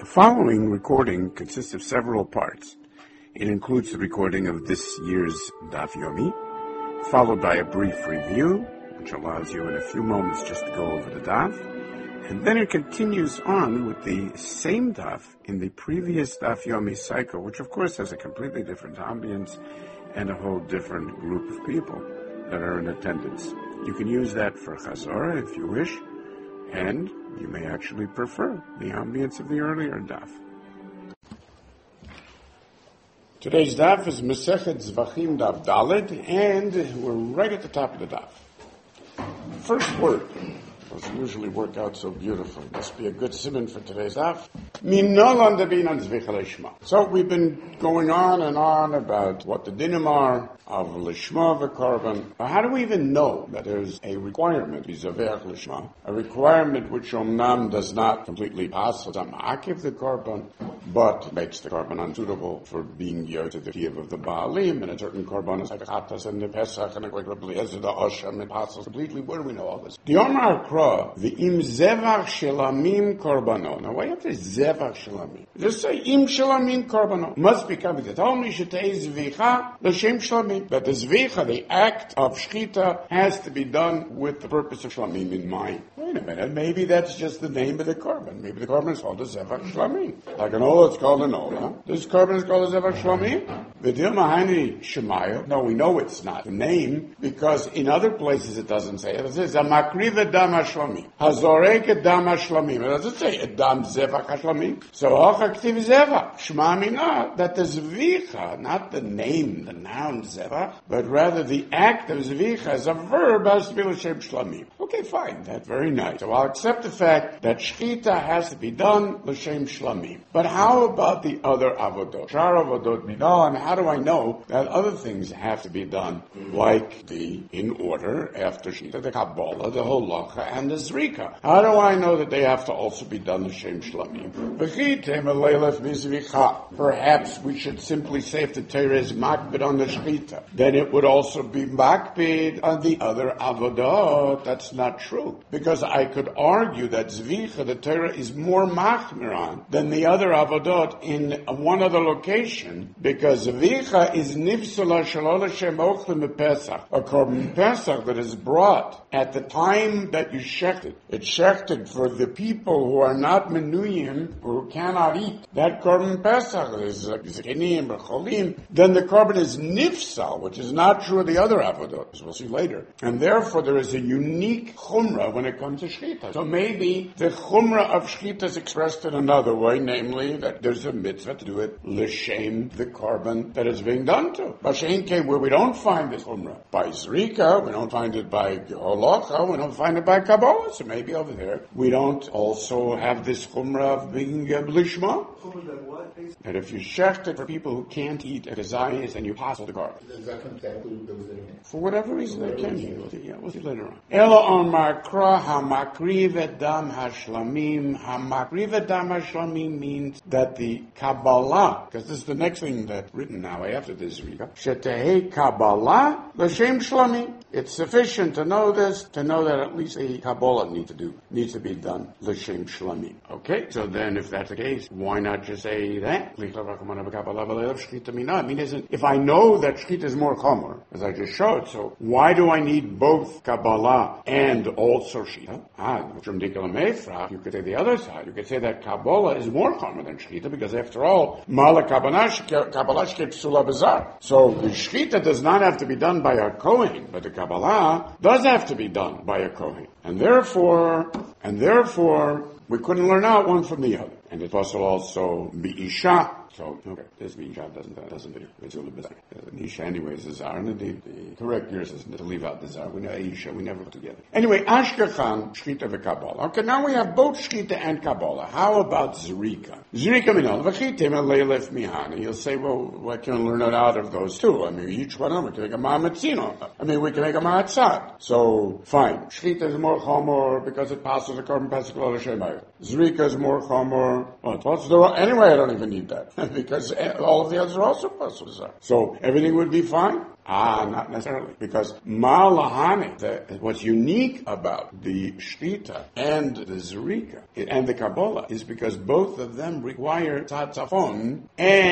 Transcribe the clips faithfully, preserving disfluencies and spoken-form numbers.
following recording consists of several parts. It includes the recording of this year's Daf Yomi, followed by a brief review, which allows you in a few moments just to go over the Daf, and then it continues on with the same Daf in the previous Daf Yomi cycle, which of course has a completely different ambience and a whole different group of people that are in attendance. You can use that for Chazorah if you wish, and you may actually prefer the ambience of the earlier Daf. Today's Daf is Masechet Zvachim Daf Daled, and we're right at the top of the Daf. First word doesn't usually work out so beautifully. Must be a good simon for today's Daf. Minolan debinan zvicha lishma. So we've been going on and on about what the dinim are of lishma v'korban. How do we even know that there's a requirement, v'zavech lishma, a requirement which omnam does not completely pass on akiv the korban, but makes the korban unsuitable for being yod to the kiev of the baalim, and a certain korban is like the chatas and the pesach and like Rabbi Eliezer the Oshem, it passes completely. Where do we know all this? The Omar Kra, the im zevach shelamim korbano. Now why have to zevach shelamim? Just say im shelamim korbano. Must become the only shetei zvicha l'shem shlamim. That the zvicha, the act of shchita, has to be done with the purpose of shlamim in mind. Wait a minute, maybe that's just the name of the korban. Maybe the korban is called a zevach shlamim. Like an ola, it's called an ola. This korban is called a zevach shlamim. V'dil mahani shemaya. No, we know it's not the name because in other places it doesn't say it. It says a makriva dam hashlamim. Hazorek dam hashlamim. It doesn't say dam zevach hashlamim. So hachaktiv zevach. Shma mina, that the zvicha, not the name, the noun zevach, but rather the act of zvicha as a verb has to be l'shem shlamim. Okay, fine. That's very nice. So I'll accept the fact that shchita has to be done l'shem shlamim. But how about the other avodot? Shar avodot minah, and how do I know that other things have to be done, like the in order after shchita, the kabbalah, the holacha, and the zrika? How do I know that they have to also be done l'shem shlamim? Perhaps we should simply say if the Torah is makbid on the shchita, then it would also be makbid on the other avodot. That's not true. Because I could argue that zvicha, the Torah, is more machmir on than the other avodot in one other location, because zvicha is nifsala shalol Hashem ochlim pesach, a korban pesach that is brought at the time that you shechted. It's shechted for the people who are not menuyim, who cannot eat. That korban pesach is zekenim, recholim. Then the korban is nifsal, which is not true of the other avodot, as we'll see later. And therefore there is a unique chumrah when it comes to shchita. So maybe the chumrah of shchita is expressed in another way, namely that there's a mitzvah to do it l'shem the korban that is being done to. B'shein came where we don't find this chumrah by zrika, we don't find it by holacha, we don't find it by kabbalah. So maybe over there we don't also have this chumrah of being uh, lishma. That if you shecht it for people who can't eat at a zayis and you pass the korban. For whatever reason they can eat. We'll see, yeah, we'll see later on. Ela on makra hamakriv dam hashlamim. Hamakriv dam hashlamim means that the Kabbalah, because this is the next thing that's written now after this read, shetehei Kabbalah l'shem shlamim. It's sufficient to know this, to know that at least a Kabbalah needs to do, needs to be done l'shem shlamim. Okay, so then if that's the case, why not just say that? I mean, isn't, if I know that shchita is more chomer, as I just showed, so why do I need both Kabbalah and also shchita? Ah, from Dikala Meifrach, you could say the other side. You could say that Kabbalah is more chomer than shchita, because after all, Mala Kabbalah shchita psula bazar. So the shchita does not have to be done by a Kohen, but the Kabbalah does have to be done by a Kohen. And therefore, and therefore, we couldn't learn out one from the other. And it was also be Isha. So, okay, this Isha doesn't, uh, doesn't do. It's a little bit like Isha anyway is a Zar, and the, the correct yours is to leave out the Zar. We know Isha, we never put together. Anyway, Ashkechan, Shchita v'Kabbalah. Okay, now we have both Shchita and Kabbalah. How about Zrika? Zrika minol, v'chitim leilef mihani. You'll say, well, what can we learn out of those two? I mean, each one of them, we can make a ma'amatzino. I mean, we can make a ma'atzat. So, fine. Shchita is more chomer because it passes the korban pesach l'Hashem. Zrika is more chomer. Oh, anyway, I don't even need that. because all of the others are also pasul zar. So everything would be fine? Ah, not necessarily. Because Ma'alahani, what's unique about the Shtita and the Zerika and the Kabbalah is because both of them require Tatzafon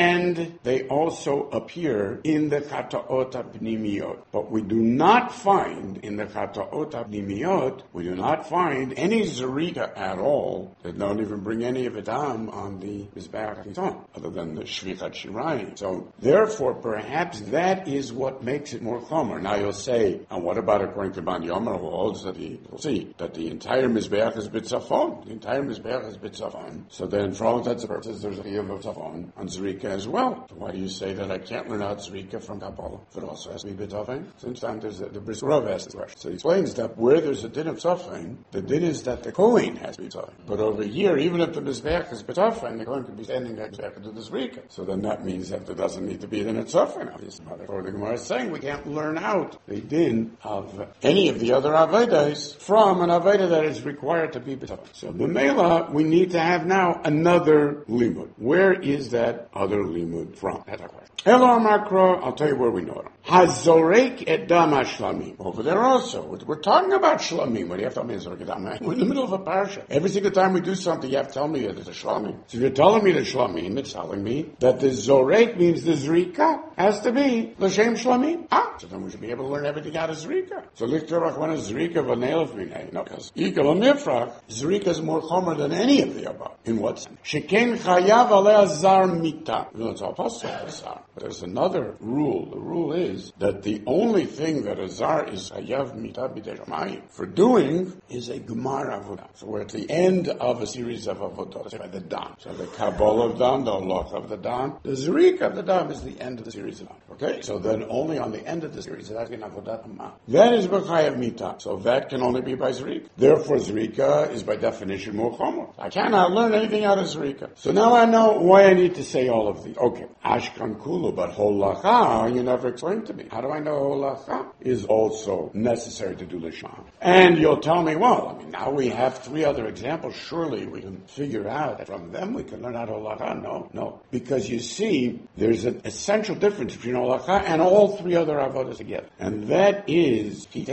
and they also appear in the Chataot HaPnimiyot. But we do not find in the Chataot HaPnimiyot, we do not find any Zerika at all that don't even bring any of it down on the Mizbeach HaChiton, other than the Shvichat Shirayim. So therefore, perhaps that is what makes it more chomer. Now you'll say, and what about according to Ban Yomer, who holds that the, we'll see, that the entire Mizbeach is B'tzafon. The entire Mizbeach is B'tzafon. So then, for all intents and purposes, there's a Chiyuv of Tzafon on Zerika as well. So why do you say that I can't learn out Zerika from Kabbalah if it also has to be B'tzafon? Since time there's a, the Bris Rav asks this question. So he explains that where there's a din of Tzafon, the din is that the Kohen has to be Tzafon. But over here, even if the Mizbeach is B'tzafon, the Kohen could be standing there to do the Zerika. So then that means that there doesn't need to be then a Tzafon. Therefore, the Gemara is saying we can't learn out the din of any of the other Avedas from an Aveda that is required to be B'tzafon. So the Mela, we need to have now another limud. Where is that other limud from? That's our question. Hello, Makro, I'll tell you where we know it. Hazorek edam shlamim. Over there also. We're talking about shlamim. What do you have to tell me? We're in the middle of a parsha. Every single time we do something, you have to tell me that it's a shlamim. So if you're telling me the shlamim, it's telling me that the zorek means the zrika has to be l'shem shlamim. Ah, so then we should be able to learn everything out of zrika. So lichterach when is zrika v'neilef minay. No, because ikal amifrach, zrika is more chomer than any of the above. In what sense? Sheken chayav alei zar mita. No, it's all possible for zar. But there's another rule. The rule is that the only thing that a zar is hayav mita b'deshamayim for doing is a gemar avodah. So we're at the end of a series of avodah by the dam. So the Kabbalah of dam, the halach of the dam, the zrika of the dam is the end of the series of dam. Okay, so then only on the end of the series that's in avodah ma. That is b'chayav mita. So that can only be by zrika. Therefore, zrika is by definition more chomer. I cannot learn anything out of zrika. So now I know why I need to say all of these. Okay, ashkan kulu, but holacha you never explained to me. How do I know holacha is also necessary to do lishma? And you'll tell me, well, I mean, now we have three other examples. Surely we can figure out that from them we can learn how to holacha. No, no. Because you see, there's an essential difference between holacha and all three other avodas together. And that is, the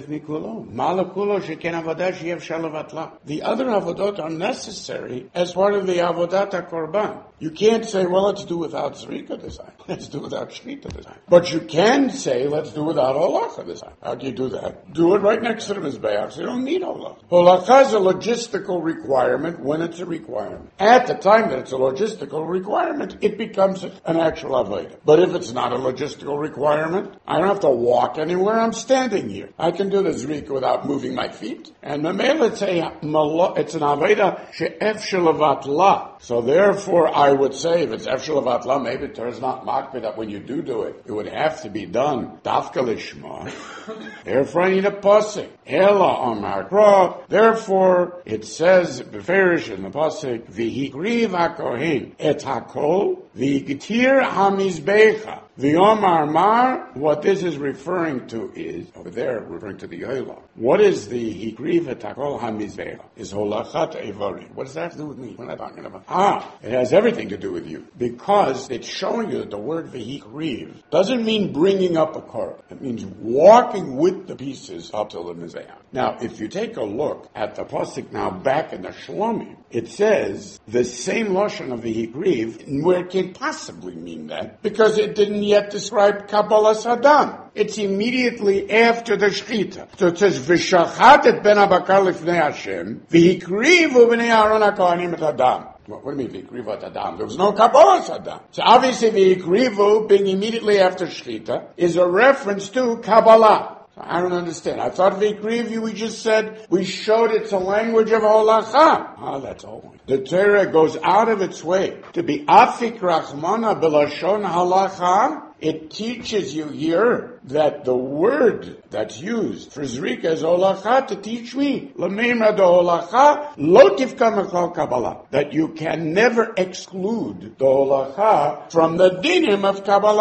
other avodot are necessary as part of the avodat HaKorban. You can't say, well, let's do without zrika this time. Let's do without shmita this time. But you can say, let's do without holacha this time. How do you do that? Do it right next to the mizbeach, so you don't need holacha. Holacha is a logistical requirement when it's a requirement. At the time that it's a logistical requirement, it becomes an actual avodah. But if it's not a logistical requirement, I don't have to walk anywhere. I'm standing here. I can do the zrika without moving my feet. And mamela, it's a it's an avodah she'ef shelavat la. So therefore, I would say, if it's ef shelavat la, maybe it turns not makbid that when you do do it, it would have to be done dafka lishma. Therefore, I need a pasuk. Ela amar kra. Therefore, it says beferish in the pasuk v'hikriv hakohen et hakol v'gitir hamizbecha. The Omar Mar, what this is referring to is, over there, referring to the Yola. What is the Hikriv Etakol HaMizbecha? Is Holachat Evarim. What does that have to do with me? What am I talking about? Ah, it has everything to do with you. Because it's showing you that the word V'hikriv doesn't mean bringing up a korban. It means walking with the pieces up to the Mizbeach. Now, if you take a look at the pasuk now back in the Shlomim, it says the same lashon of the Hikriv, where it can possibly mean that, because it didn't yet describe Kabbalah Saddam. It's immediately after the Shechita. So it says, V'shachat et ben habakar lifnei Hashem, v'hikrivu b'nei Aaron ha'kohanim et Adam. What do you mean, v'hikrivu et Adam? There was no Kabbalah Saddam. So obviously v'hikrivu, being immediately after Shechita, is a reference to Kabbalah. I don't understand. I thought v'hikrivu, we just said, we showed it's a language of holacha. Ah, that's all. The Torah goes out of its way to be afik rachmana b'lashon halacha. It teaches you here that the word that's used for zrika is holacha to teach me. L'meimra de holacha lo tifka mechal Kabbalah. That you can never exclude the holacha from the dinim of Kabbalah.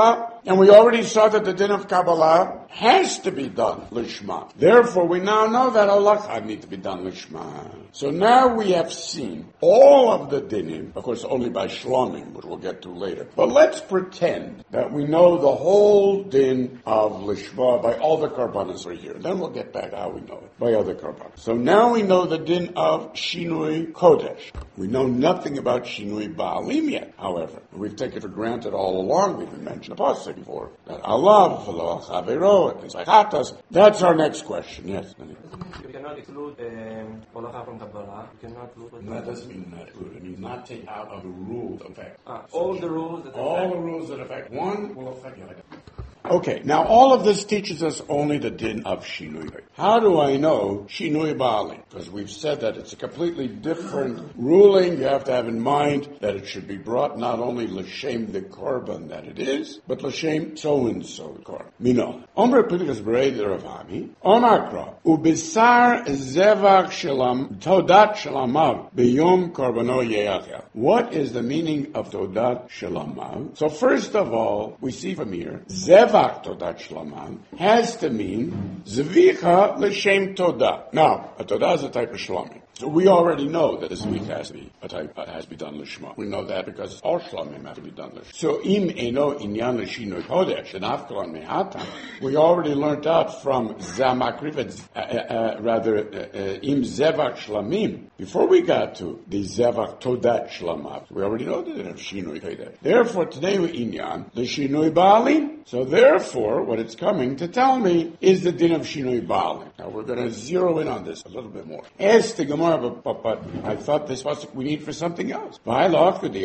And we already saw that the din of Kabbalah has to be done lishma. Therefore, we now know that halacha need to be done lishma. So now we have seen all of the dinim, of course only by shlomim, which we'll get to later. But let's pretend that we know the whole din of lishma by all the karbanas are here. Then we'll get back to how we know it, by other karbanas. So now we know the din of shinui kodesh. We know nothing about shinui ba'alim yet, however. We've taken for granted all along, we've mentioned the pasuk before, that Allah, v'lo chavero, and things like hatas. That's our next question, yes. You cannot exclude um, halacha from Kabbalah. You cannot exclude. No, that doesn't mean not exclude. It means not take out of the rules that affect. Ah, all the rules that all affect. the rules that affect one will affect the other. Okay, now all of this teaches us only the din of shinui. How do I know shinui ba'alim? Because we've said that it's a completely different ruling. You have to have in mind that it should be brought not only l'shem the korban that it is, but l'shem so-and-so the korban. Mino. Omer Pinchas Berei Rav Ami, Omar Kra, ubisar zevach shelam, todat shelamav, b'yom korbano yeachel. What is the meaning of todat shelamav? So first of all, we see from here, zevach Todat Shlamam has to mean Zvicha L'Shem Todah. Now, a Todah is a type of Shlamim. So we already know that the Zvicha has to be a type uh, has to be done L'Shma. We know that because all Shlamim have to be done L'Shma. So Im Eno Inyan L'Shinoi Kodesh and Afkalan Mehata, we already learned out from Zamakrivet, uh, uh, rather uh, Im Zevach Shlamim. Before we got to the Zevach Todat Shlamav, we already know that they have Shinoi Kodesh. Therefore, today we Inyan L'Shinoi Baalim. So therefore, what it's coming to tell me is the din of Shinoi Baalim. Now we're going to zero in on this a little bit more. Ask the Gemara, but, but, but I thought this was we need for something else. Take a look at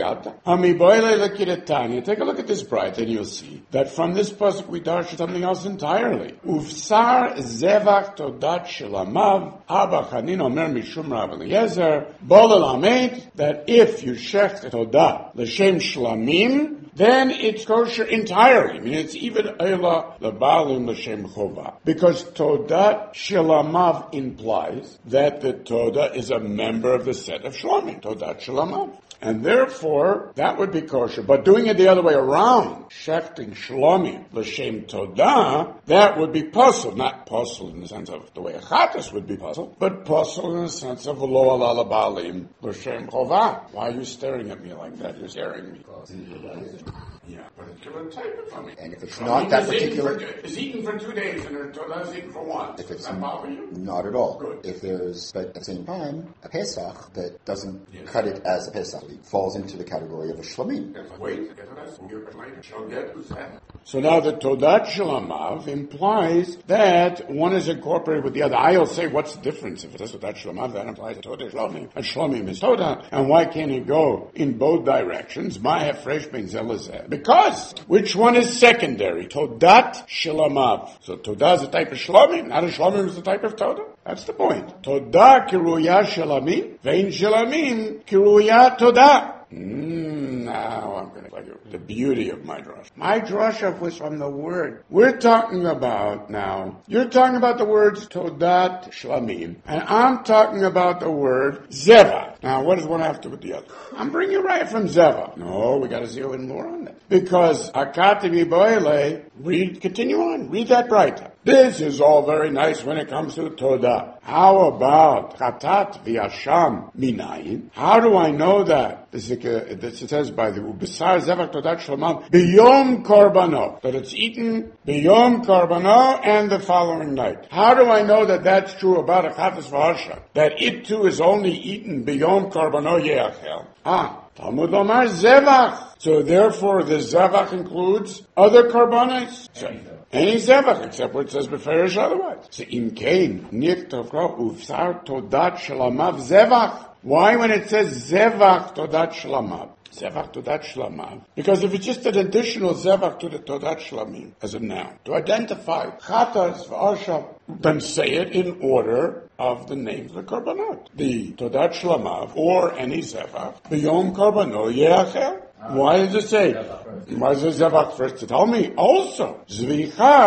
this bright and you'll see that from this pasuk we darshan something else entirely. Ufsar zevach todat shelamav Abba Chanin omer mishum Rav Eliezer bolel amed that if you shech todah l'shem shlamim, then it's kosher entirely. I mean, it's even Eila L'Balim L'Shem Chova. Because Todat Shalamav implies that the Todah is a member of the set of Shlamim. Todat Shalamav. And therefore, that would be kosher. But doing it the other way around, shechting Shlamim L'Shem Todah, that would be puzzle. Not puzzle in the sense of the way a Chatas would be puzzle, but puzzle in the sense of Lo Ala L'Balim L'Shem Chova. Why are you staring at me like that? You're staring at me. Yeah, but it's a type of funny. And if it's not that particular... It's eaten for two days and it's eaten for one. If it's Does that bother you? Not at all. Good. If there's, but at the same time, a Pesach that doesn't Yes. cut it as a Pesach, it falls into the category of a Shlamim. Wait, get to that. We'll get it later. Shall get who's that? So now the Todat Shalamav implies that one is incorporated with the other. I'll say, what's the difference? If it is Todat Shalamav, that implies a Todat Shlamim. And Shlamim is Todat. And why can't he go in both directions? Ma'eh fresh ben zelazeh. Because which one is secondary? Todat Shalamav. So Todah is a type of Shlamim. Not a Shlamim is a type of Todah. That's the point. Todah kiruya Shalamim. Vein Shalamim kiruya Todah. Mm, now I'm going to tell you the beauty of my drasha. My drasha was from the word. We're talking about now, you're talking about the words Todat Shlamim, and I'm talking about the word Zeva. Now, what does one have to do with the other? I'm bringing you right from Zeva. No, we got to zero in more on that. Because Akativi Boile, read, continue on, read that brighter. This is all very nice when it comes to Todah. How about Chatat v'Yasham minayin? How do I know that? This is, uh, this it says by the Ubisar Zevach Todat Shalom B'yom Korbano, that it's eaten B'yom Korbano and the following night. How do I know that that's true about a Chatas v'Hasha? That it too is only eaten B'yom Korbano Yeachel. Ah, Talmud Lomar Zevach. So therefore the Zevach includes other Korbanos. So, any Zevach, except where it says Beferish otherwise. So in Cain, Nichtokro Ufsar Todat Shalamav Zevach. Why when it says Zevach Todat Shalamav? Zevach Todat Shlamav. Because if it's just an additional Zevach to the Todat Shlamim as a noun, to identify Chatas v'Asha, then say it in order of the names of the Korbanot. The Todat Shlamav, or any Zevach, B'yom Korbano Yeachel. Why does it say? Why does it Zevach first to tell me? Also, Zvicha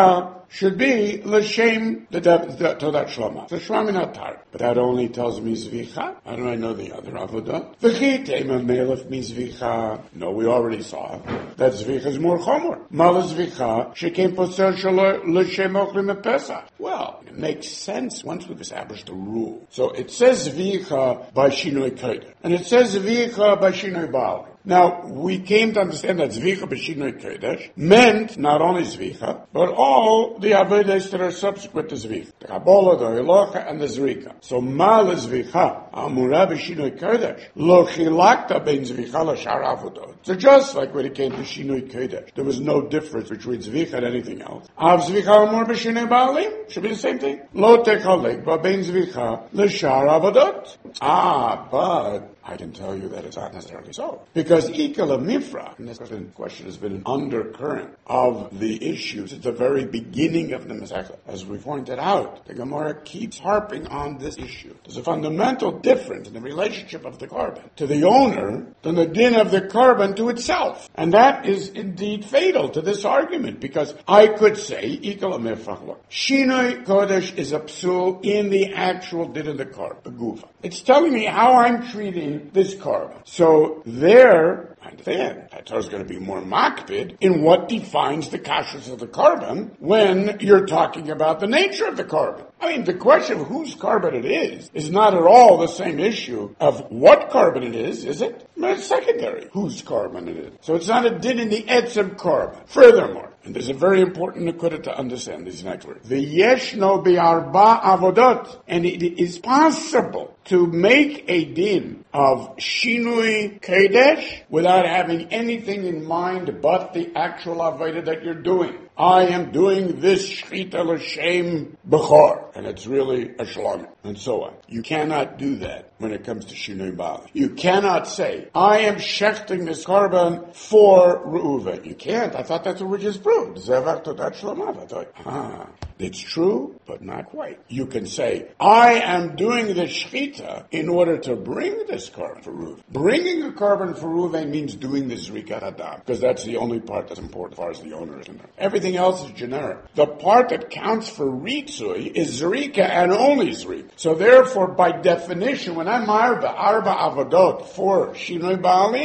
should be l'shem the Todat Shlama. The Shlomi not tar. But that only tells me zvicha. How do I know the other avodah? V'chi tema melef mi zvicha. No, we already saw that zvicha is more chomer. Mal zvicha shekem posel shelo l'shem ochlim Pesach. Well, it makes sense once we've established the rule. So it says zvicha by shinoi kodesh, and it says zvicha by shinoi baal. Now, we came to understand that Zvicha B'Shinoi Kodesh meant not only Zvicha, but all the Avodas that are subsequent to Zvicha. The Kabbalah, the Elocha, and the Zrika. So, Mal Zvicha, Amura B'Shinoi Kodesh, Lo Chilakta Ben Zvicha L'Shar Avodot. So just like when it came to Shinoi Kodesh, there was no difference between Zvicha and anything else. Av Zvicha Amur B'Shinoi Baalim, should be the same thing. Lo Techalek Ben Zvicha L'Shar Avodot. Ah, but I can tell you that it's not necessarily so. Because Ikala Mifra, and this question has been an undercurrent of the issues at the very beginning of the Masechta. As we pointed out, the Gemara keeps harping on this issue. There's a fundamental difference in the relationship of the carbon to the owner than the din of the carbon to itself. And that is indeed fatal to this argument, because I could say, Ikala Mifra, look, Shinoi Kodesh is a psul in the actual din of the carbon, the gufa. It's telling me how I'm treating this carbon. So there, I understand, that Torah is going to be more makpid in what defines the kashrus of the carbon when you're talking about the nature of the carbon. I mean, the question of whose carbon it is is not at all the same issue of what carbon it is, is it? I mean, it's secondary, whose carbon it is. So it's not a din in the etzem carbon. Furthermore, and there's a very important nekuda to understand these next words. The yeshno be'arba avodot, and it is possible to make a din of shinui kodesh without having anything in mind but the actual avodah that you're doing. I am doing this shchita l'shem b'chor, and it's really a shalom, and so on. You cannot do that when it comes to shinui baal. You cannot say, I am shechting this carbon for Reuven. You can't. I thought that's what we just proved. Zevach todat shlomav. I thought, ah, it's true, but not quite. You can say, I am doing the shchita in order to bring this carbon for Reuven. Bringing a carbon for Reuven means doing the zrikat hadam, because that's the only part that's important as far as the owner is concerned. Everything else is generic. The part that counts for ritzui is zrika and only zrika. So therefore, by definition, when I'm arba, arba avodot for shinoi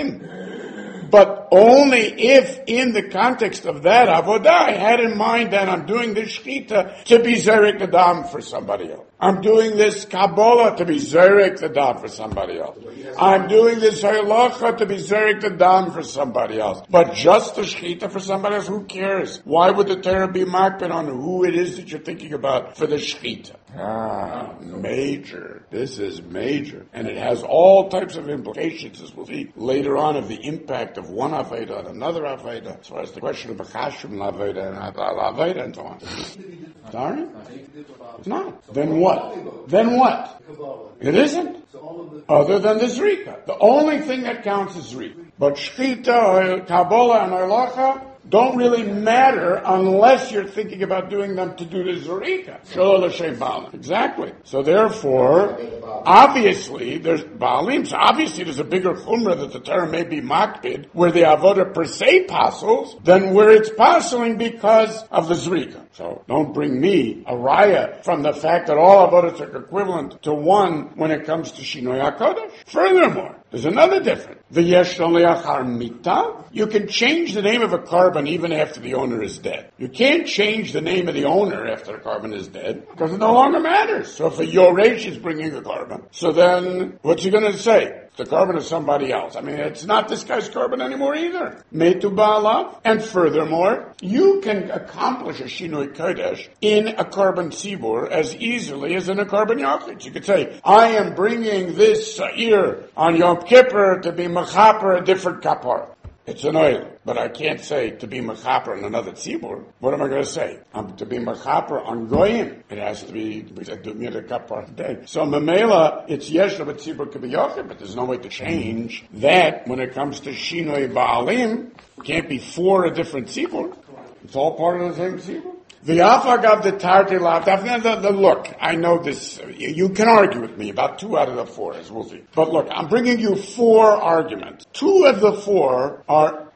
baalim, but only if in the context of that avodah I had in mind that I'm doing this shchita to be zerek the dam for somebody else. I'm doing this Kabbalah to be zerek the dam for somebody else. I'm doing this halacha to be zerek the dam for somebody else. But just the shchita for somebody else, who cares? Why would the Torah be makbid on who it is that you're thinking about for the shchita? Ah, major. This is major. And it has all types of implications, as we'll see later on, of the impact of one Aveda and another Aveda, as far as the question of Bechashim Laveda and Laveda and so on. Sorry? It's not. Then what? Then what? It isn't. Other than the Zrika. The only thing that counts is Zrika. But Shchita, Kabbalah, and Arlacha don't really matter unless you're thinking about doing them to do the Zurika. Shalom l'shem Baalim. Exactly. So therefore, obviously, there's Baalim, so obviously there's a bigger chumrah that the Torah may be makbid, where the avodah per se passes, than where it's passing because of the Zurika. So don't bring me a raya from the fact that all avodas are equivalent to one when it comes to Shinoi HaKodesh. Furthermore, there's another difference. The yesh achar mita. You can change the name of a carbon even after the owner is dead. You can't change the name of the owner after the carbon is dead because it no longer matters. So if a yoresh is bringing a carbon, so then what's he going to say? The carbon is somebody else. I mean, it's not this guy's carbon anymore either. Metu ba'alav. And furthermore, you can accomplish a Shinoi Kodesh in a carbon tzibur as easily as in a carbon yachid. You could say, I am bringing this sa'ir on Yom Kippur to be mechaper a different kapar. It's an oil, but I can't say to be mechaper on another tzibur. What am I going to say? Um, to be mechaper on goyim, it has to be to be a kapar day. So memela, it's yesh of a tzibur could be yochid, but there's no way to change that when it comes to shinoi baalim. It can't be for a different tzibur. It's all part of the same tzibur. The afagav the tarti lav. The look, I know this. You can argue with me about two out of the four, as we'll see. But look, I'm bringing you four arguments. Two of the four are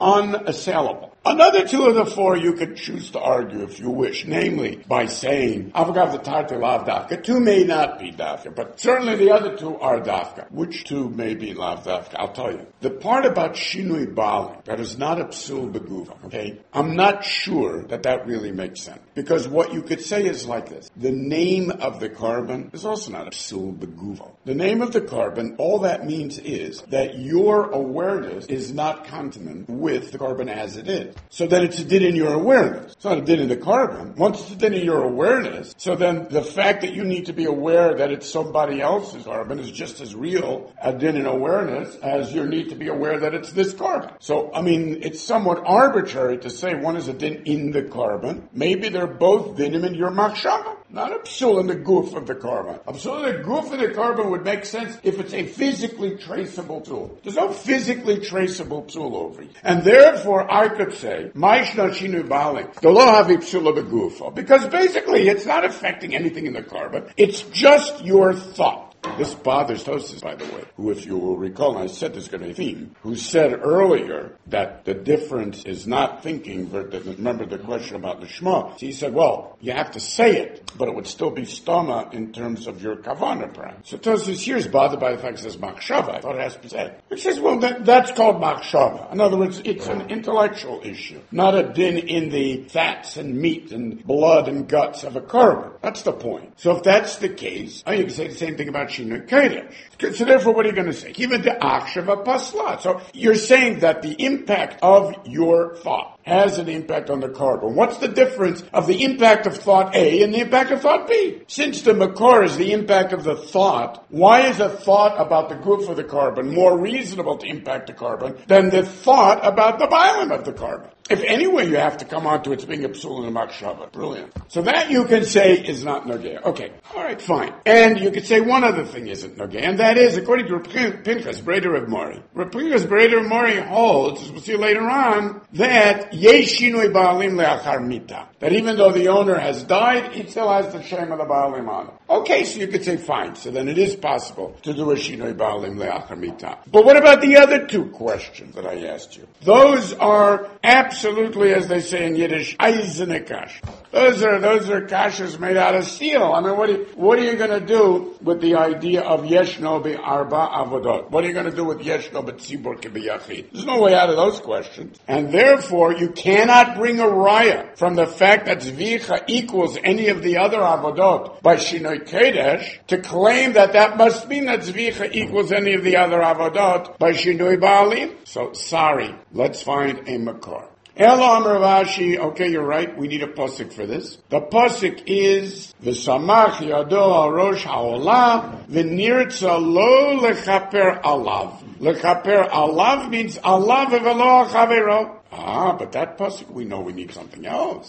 unassailable. Another two of the four you could choose to argue if you wish, namely by saying, Avagav the Tartar Lav Dafka. Two may not be Dafka, but certainly the other two are Dafka. Which two may be Lav Dafka? I'll tell you. The part about Shinui Bali, that is not a psul beguva, okay? I'm not sure that that really makes sense. Because what you could say is like this. The name of the carbon is also not a psul beguva. The name of the carbon, all that means is that your awareness is not consonant with the carbon as it is. So then it's a din in your awareness. It's not a din in the carbon. Once it's a din in your awareness, so then the fact that you need to be aware that it's somebody else's carbon is just as real a din in awareness as your need to be aware that it's this carbon. So, I mean, it's somewhat arbitrary to say one is a din in the carbon. Maybe they're both dinim in your machshava. Not a psul in the goof of the carbon. A psul in the goof of the carbon would make sense if it's a physically traceable tool. There's no physically traceable tool over it. And therefore, I could say, Maishna shinu balik, dolo havi psula begufo. Because basically, it's not affecting anything in the carbon. It's just your thought. This bothers Tosfos, by the way, who, if you will recall, and I said this is going to be a theme, who said earlier that the difference is not thinking, but remember the question about the Shema. He said, well, you have to say it, but it would still be stoma in terms of your kavanah, perhaps. So Tosfos here is bothered by the fact that it says machshava. I thought it has to be said. It says, well, that, that's called machshava. In other words, it's an intellectual issue, not a din in the fats and meat and blood and guts of a carbon. That's the point. So if that's the case, oh, you can say the same thing about Shinui Kodesh. So therefore, what are you going to say? Even the Akshava Pasla. So you're saying that the impact of your thought has an impact on the carbon. What's the difference of the impact of thought A and the impact of thought B? Since the makor is the impact of the thought, why is a thought about the goof of the carbon more reasonable to impact the carbon than the thought about the biome of the carbon? If anyway you have to come on to its being a psul and a machshava. Brilliant. So that you can say is not nogea. Okay. All right, fine. And you could say one other thing isn't nogea, and that is, according to Pinchas, Breder of Mori. Pinchas, Breder of Mori holds, as we'll see later on, that yesh shinui ba'alim le'achar mita. That even though the owner has died, it still has the shem of the ba'alim on it. Okay, so you could say fine. So then it is possible to do a shinui ba'alim le'achar mita. But what about the other two questions that I asked you? Those are absolutely, as they say in Yiddish, eisene kash. Those are those are kashas made out of steel. I mean, what are you, what are you going to do with the idea of yeshno be arba avodot? What are you going to do with yeshno be tzibur kibiyachid? There's no way out of those questions, and therefore you cannot bring a raya from the fact that zvicha equals any of the other avodot by shinoi kedesh to claim that that must mean that zvicha equals any of the other avodot by shinoi baalim. So sorry, let's find a makor. Ela Amar Rashi, okay, you're right, we need a pasuk for this. The pasuk is, V'samach yado al rosh ha'olam, v'nirtza lo lechaper alav. Lechaper alav means alav v'lo chavero. Ah, but that pasuk, we know we need something else.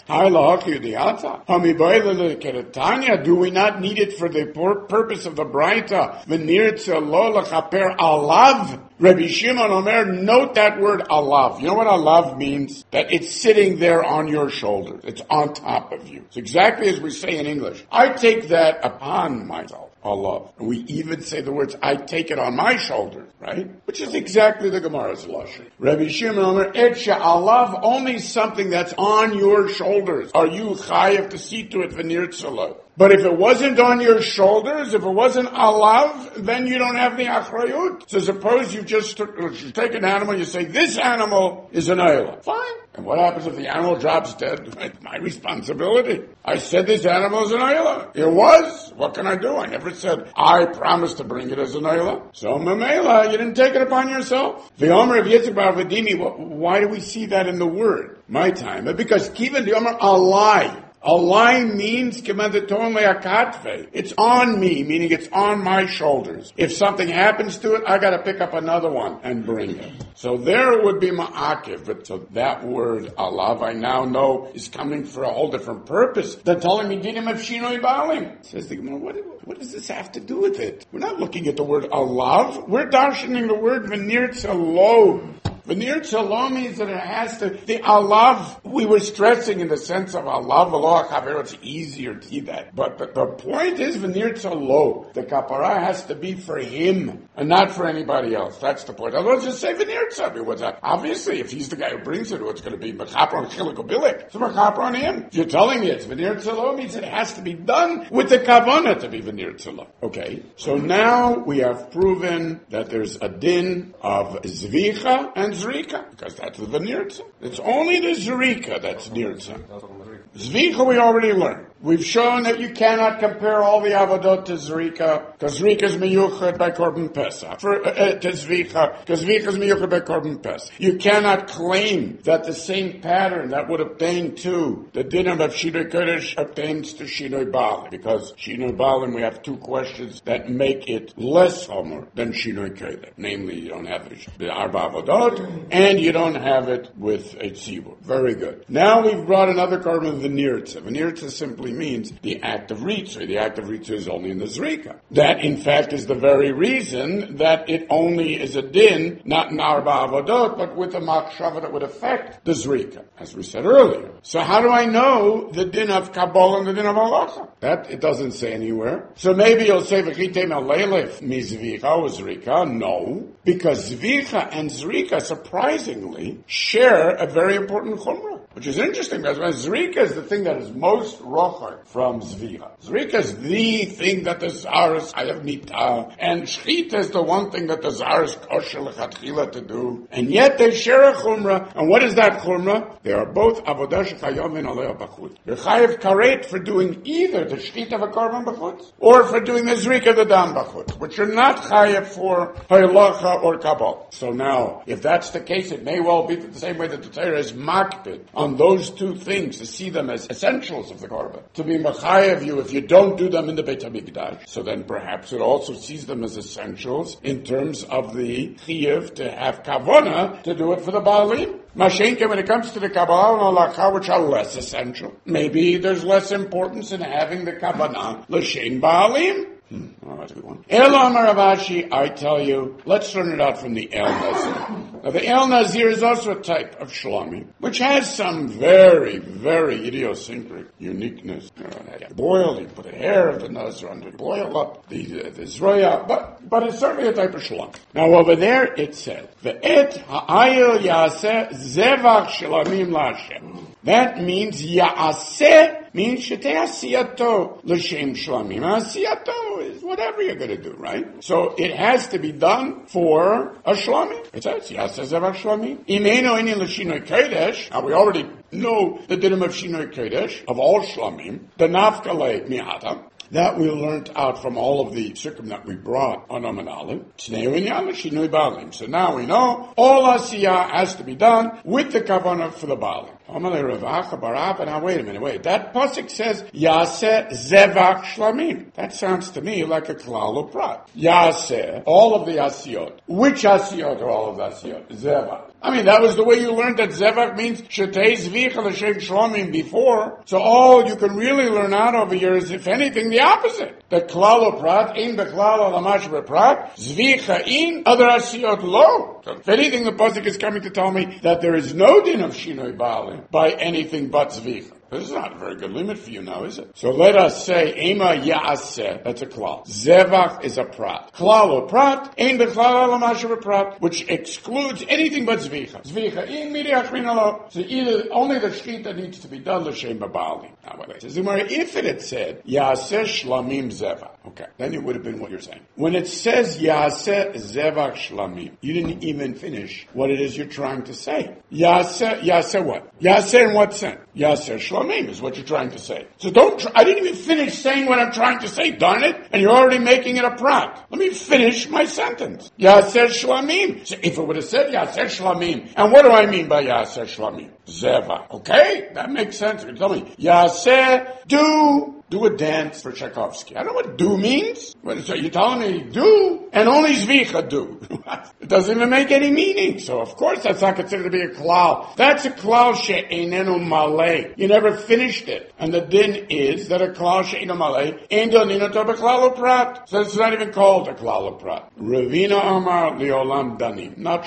Do we not need it for the purpose of the Braita? Alav. Rabbi Shimon Omer, note that word alav. You know what alav means? That it's sitting there on your shoulders. It's on top of you. It's exactly as we say in English. I take that upon myself. Allah. We even say the words, I take it on my shoulders, right? Which is exactly the Gemara's lashon. Rabbi Shimon Omer, Etsha alav, only something that's on your shoulders. Are you chayav to see to it v'nirtzala? But if it wasn't on your shoulders, if it wasn't alav, then you don't have the achrayut. So suppose you just took, you take an animal, you say, this animal is an ayla. Fine. And what happens if the animal drops dead? It's my responsibility. I said this animal is an ayla. It was. What can I do? I never said, I promised to bring it as an ayla. So mamela, you didn't take it upon yourself. The Omer of Yitzchak bar Vadimi, why do we see that in the word? My time. Because kivan the Omer alai. Alai means it's on me, meaning it's on my shoulders. If something happens to it, I got to pick up another one and bring it. So there it would be ma'akiv. But so that word alav, I now know, is coming for a whole different purpose than telling me dinim of shinoi baalim. Says the Gemara, what, what does this have to do with it? We're not looking at the word alav. We're darshaning the word v'nirtza lo. Veneer tzalo means that it has to, the alav, we were stressing in the sense of alav, v'lo ha'chaver, it's easier to see that. But the, the point is veneer tzalo. The kapara has to be for him and not for anybody else. That's the point. Otherwise, just say veneer tzalo. What's that? Obviously, if he's the guy who brings it, what's going to be mechaper on chilik ubilik? It's mechaper on him. If you're telling me it's veneer tzalo, means it has to be done with the kavana to be veneer tzalo. Okay. So now we have proven that there's a din of zvicha and zrika, because that's the veneer tzalo. It's only the zrika that's nirtza. Zvicha we already learned. We've shown that you cannot compare all the avodot to Zrika, because Zrika is miyuchad by Korban Pesach. For, uh, to Zvicha, because Zvicha is miyuchad by Korban Pesach. You cannot claim that the same pattern that would obtain to the dinner of Shinoi Kodesh obtains to Shinoi Baalim, because Shinoi Baalim we have two questions that make it less homer than Shinoi Kodesh. Namely, you don't have the Arba Avodot, and you don't have it with a tzibur. Very good. Now we've brought another Korban, the Nirtza. The Nirtza simply means the act of Ritza. The act of Ritza is only in the Zrika. That, in fact, is the very reason that it only is a din, not in Arba Avodot, but with a machshava that would affect the Zrika, as we said earlier. So how do I know the din of Kabbalah and the din of Halacha? That it doesn't say anywhere. So maybe you'll say, V'chitem alelef mi Zvicha or Zrika. No, because Zvicha and Zrika, surprisingly, share a very important chumrah. Which is interesting, because Zrika is the thing that is most rochar from Zvicha. Zrika is the thing that the Zar is Hayav Mita, and Shchita is the one thing that the Zar is kosher lechatchila to do. And yet they share a chumrah. And what is that chumrah? They are both avodah shechayom and alei b'chutz. You're chayav karet for doing either the Shchita of a korban b'chutz, or for doing the Zrika the dam b'chutz, which you're not chayav for halacha or kabbalah. So now, if that's the case, it may well be the same way that the Torah is makbid on those two things, to see them as essentials of the korban, to be machayev you if you don't do them in the Beit HaMikdash. So then perhaps it also sees them as essentials in terms of the chiyuv to have kavana to do it for the Baalim. Mashenka, when it comes to the Kabbalah and Halacha, which are less essential, maybe there's less importance in having the kavanah l'shem Baalim. Hmm. Oh, that's a good one. El Amar Rav Ashi, I tell you, let's learn it out from the El Nazir. Now, the El Nazir is also a type of shlami, which has some very, very idiosyncratic uniqueness. You know, boil, you put the hair of the Nazir under, boil up the, uh, the Zroya, but, but it's certainly a type of shlami. Now, over there it says, Ve'et ha'ayil ya'aseh zevach shlamim la'Hashem. That means ya'aseh means shetei asiyato l'shem shlamim. Asiyato is whatever you're going to do, right? So it has to be done for a shlamim. It says ya'aseh zevach shlamim. Imeino inin l'shinoi kodesh. Now we already know the dinim of shinoi kodesh of all shlamim. The nafkale mi'atam. That we learned out from all of the sikkim that we brought on Amanalin. So now we know all Asiyah has to be done with the kavanah for the Baalim. Now wait a minute, wait. That pasuk says Yaseh Zevach Shlamim. That sounds to me like a klal uprat. Yaseh, all of the Asiyot. Which Asiyot are all of the Asiyot? Zevach. I mean, that was the way you learned that Zevach means Shetei Zvicha L'Shem Shlamim before. So all you can really learn out over here is, if anything, the opposite. The klal uprat, in the klal alamash beprat, Zvicha in, other Asiyot lo. So if anything, the pasuk is coming to tell me that there is no din of Shinoi Baalim by anything but Zvicha. This is not a very good limit for you now, is it? So let us say, Ema Ya'aseh, that's a klal. Zevach is a prat. Klal or prat, Ein B'klal Alamash prat, which excludes anything but Zvicha. Zvicha in Miriach Minalo. So either, only the shchita needs to be done, L'Shem Ba'Baalim. Now what it says, if it had said, Ya'aseh Shlamim Zevach, okay, then it would have been what you're saying. When it says, Ya'aseh Zevach Shlamim, you didn't even finish what it is you're trying to say. Ya'aseh, Ya'aseh what? Ya'aseh in what sense? Ya'aseh Shlamim is what you're trying to say. So don't, try, I didn't even finish saying what I'm trying to say, darn it, and you're already making it a prat. Let me finish my sentence. Ya'aseh Shlamim. So if it would have said Ya'aseh Shlamim, and what do I mean by Ya'aseh Shlamim? Zeva. Okay? That makes sense. You tell me, Ya'aseh, do, do a dance for Tchaikovsky. I don't know what do means. So you're telling me do, and only Zvicha do. It doesn't even make any meaning. So of course that's not considered to be a klal. That's a klal she'enenu malei. You never finished it. And the din is that a klal she'enenu malei ein donino to b'klal prat. So it's not even called a klal prat. Ravina Amar Leolam Danim. Not true.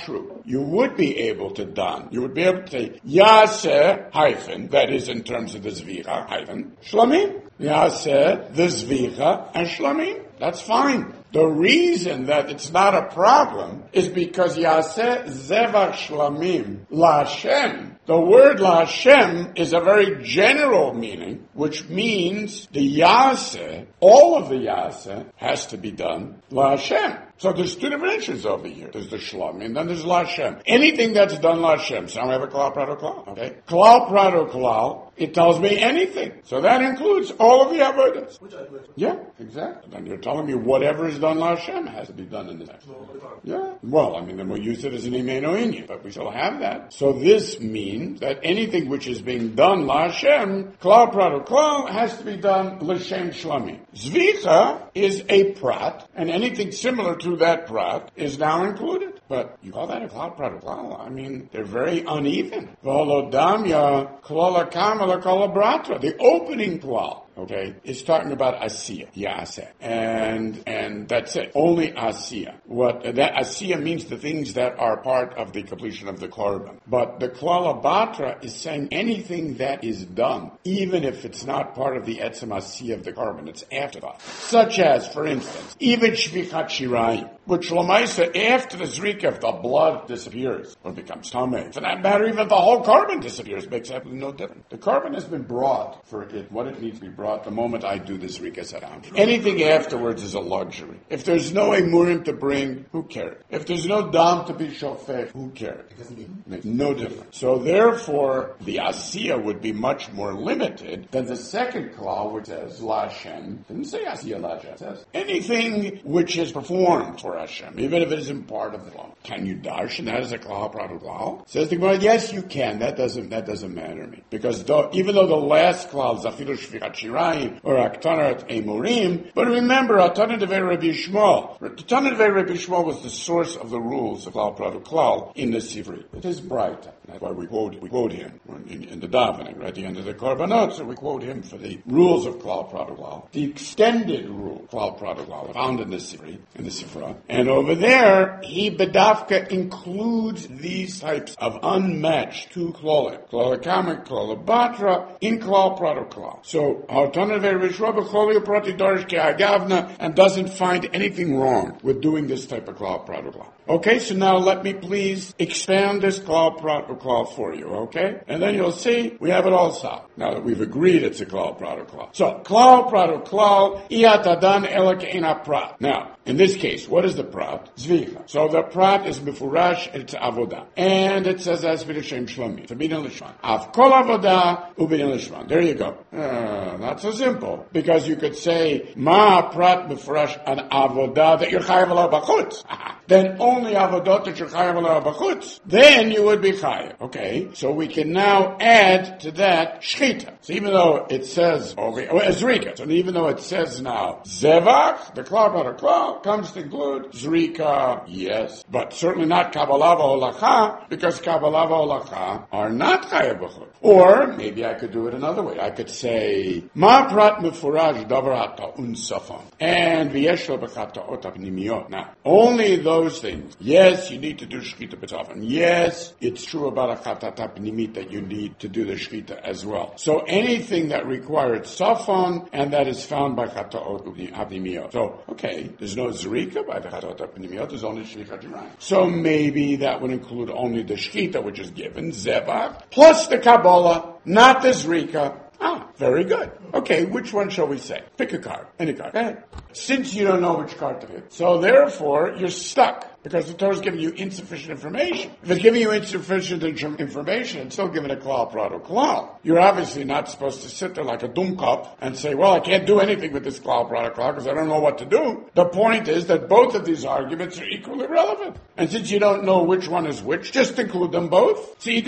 you would be able to don. You would be able to say, Yaseh, hyphen, that is in terms of the Zvicha, hyphen, Shlamim. Yaseh, the Zvicha, and Shlamim. That's fine. The reason that it's not a problem is because Yaseh Zevach Shlamim La Hashem. The word La Hashem is a very general meaning, which means the Yaseh, all of the Yaseh, has to be done La Hashem. So there's two different issues over here. There's the Shlamim, and then there's La Hashem. Anything that's done La Hashem. So we have a Klal Prado Klal, okay? Klal Prado Klal, it tells me anything. So that includes all of the avodas. Yeah, exactly. Then you're telling me whatever is done La Hashem has to be done in the next. Yeah. Well, I mean, then we'll use it as an Imeno Inyan, but we still have that. So this means that anything which is being done La Hashem, Klal Prado Klal, has to be done L'Shem Shlamim. Zvicha is a prat, and anything similar to that prat is now included. But you call that a Klal Prado Klal? I mean, they're very uneven. V'olodamya klala kamala kala bratra. The opening klal, okay, is talking about asiya, yaseh, and and that's it. Only asiya. What that asiya means, the things that are part of the completion of the korban. But the klala batra is saying anything that is done, even if it's not part of the etzem asiya of the korban, it's after that. Such as, for instance, even shvichat shirayim, which lamaisa after the zrika, if the blood disappears or becomes tamei. For that matter, even if the whole korban disappears, makes absolutely no difference. The korban has been brought for it, what it needs to be brought the moment I do this zrika saram. Anything afterwards is a luxury. If there's no emurim to bring, who cares? If there's no dam to be shofech, who cares? Makes no difference. So therefore, the asiya would be much more limited than the second klal, which says la Hashem. Didn't say asiya la Hashem. It says anything which is performed for Hashem, even if it isn't part of the klal. Can you darshan that as a klal prado klal? Says the Gemara, yes, you can. That doesn't that doesn't matter to me, because though, even though the last klal is afilu shvichat shirayim or aktarat emurim, but remember, Atana Devei Rabbi Yishmael. Atana Devei Rabbi Yishmael was the source of the rules of klal prado klal in the Sifri. It is bright. That's why we quote we quote him in, in the davening, right at the end of the korbanot. So we quote him for the rules of klal prado klal, the extended rule klal prado klal found in the Sifri, in the Sifra, and over there he bedavka includes these types of unmatched two klolim, klal kamek, klal batra, in klal prado klal. So Atana Devei Rabbi Yishmael prati darish ke'agavna, and doesn't find anything wrong with doing this type of klal prado klal. Okay, so now let me please expand this klal prado klal for you, okay? And then you'll see we have it all solved. Now that we've agreed it's a klal prado klal. So, klal prado klal, iatadan ela ke'ena prat. Now, in this case, what is the prat? Zvicha. So the prat is mifurash, it's avodah. And it says as b'Shem Shlomi. So b'nei lishman. Av kol avodah u'b'nei lishman. There you go. Uh, not so simple. Because you could say, ma prat mifurash an avodah that you're chayav ala b'chutz. Then only avodot that you're chayav ala b'chutz. Then you would be chayav. Okay. So we can now add to that shchita. So even though it says, okay, oh, zrika. So even though it says now, zevach, the klal prado klal, comes to include zrika, yes, but certainly not kabbalah v'holacha, because kabbalah v'holacha are not chayav b'chutz. Or maybe I could do it another way. I could say ma prat mefurash davar hata'un safon and v'yesh lo b'chata'ot hapnimiyot. Now, only those things. Yes, you need to do shchita b'tzafon. Yes, it's true about a chatat hapnimit that you need to do the shchita as well. So anything that required safon and that is found by chata'ot hapnimiyot. So, okay, there's no zrika by the chata'ot hapnimiyot. There's only shchita jirayim. So maybe that would include only the shchita which is given, zevach, plus the kabbalah. Not the zrika. Ah, very good. Okay, which one shall we say? Pick a card. Any card. Go ahead. Since you don't know which card to pick. So therefore, you're stuck. Because the Torah is giving you insufficient information. If it's giving you insufficient information, it's still giving a klal prado klal. You're obviously not supposed to sit there like a dumkop and say, well, I can't do anything with this klal prado klal because I don't know what to do. The point is that both of these arguments are equally relevant. And since you don't know which one is which, just include them both. In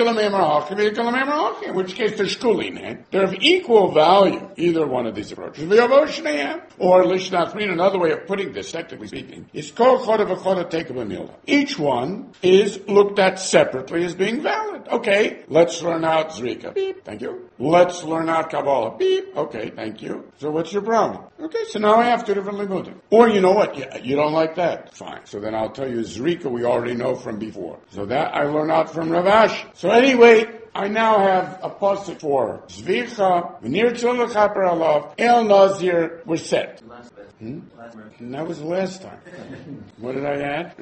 which case they're shkulin. They're of equal value, either one of these approaches. Or lishnachmin, another way of putting this, technically speaking, is kol choda v'choda take Lemila. Each one is looked at separately as being valid. Okay, let's learn out Zrika. Beep, thank you. Let's learn out Kabbalah. Beep, okay, thank you. So what's your problem? Okay, so now I have two different limudim. Or you know what? Yeah, you don't like that. Fine. So then I'll tell you Zrika we already know from before. So that I learn out from Rav Ashi. So anyway, I now have a pasuk for Zvicha, V'nir Tzul L'chaper Alav, El Nazir, we're set. Hmm? And that was the last time. What did I add?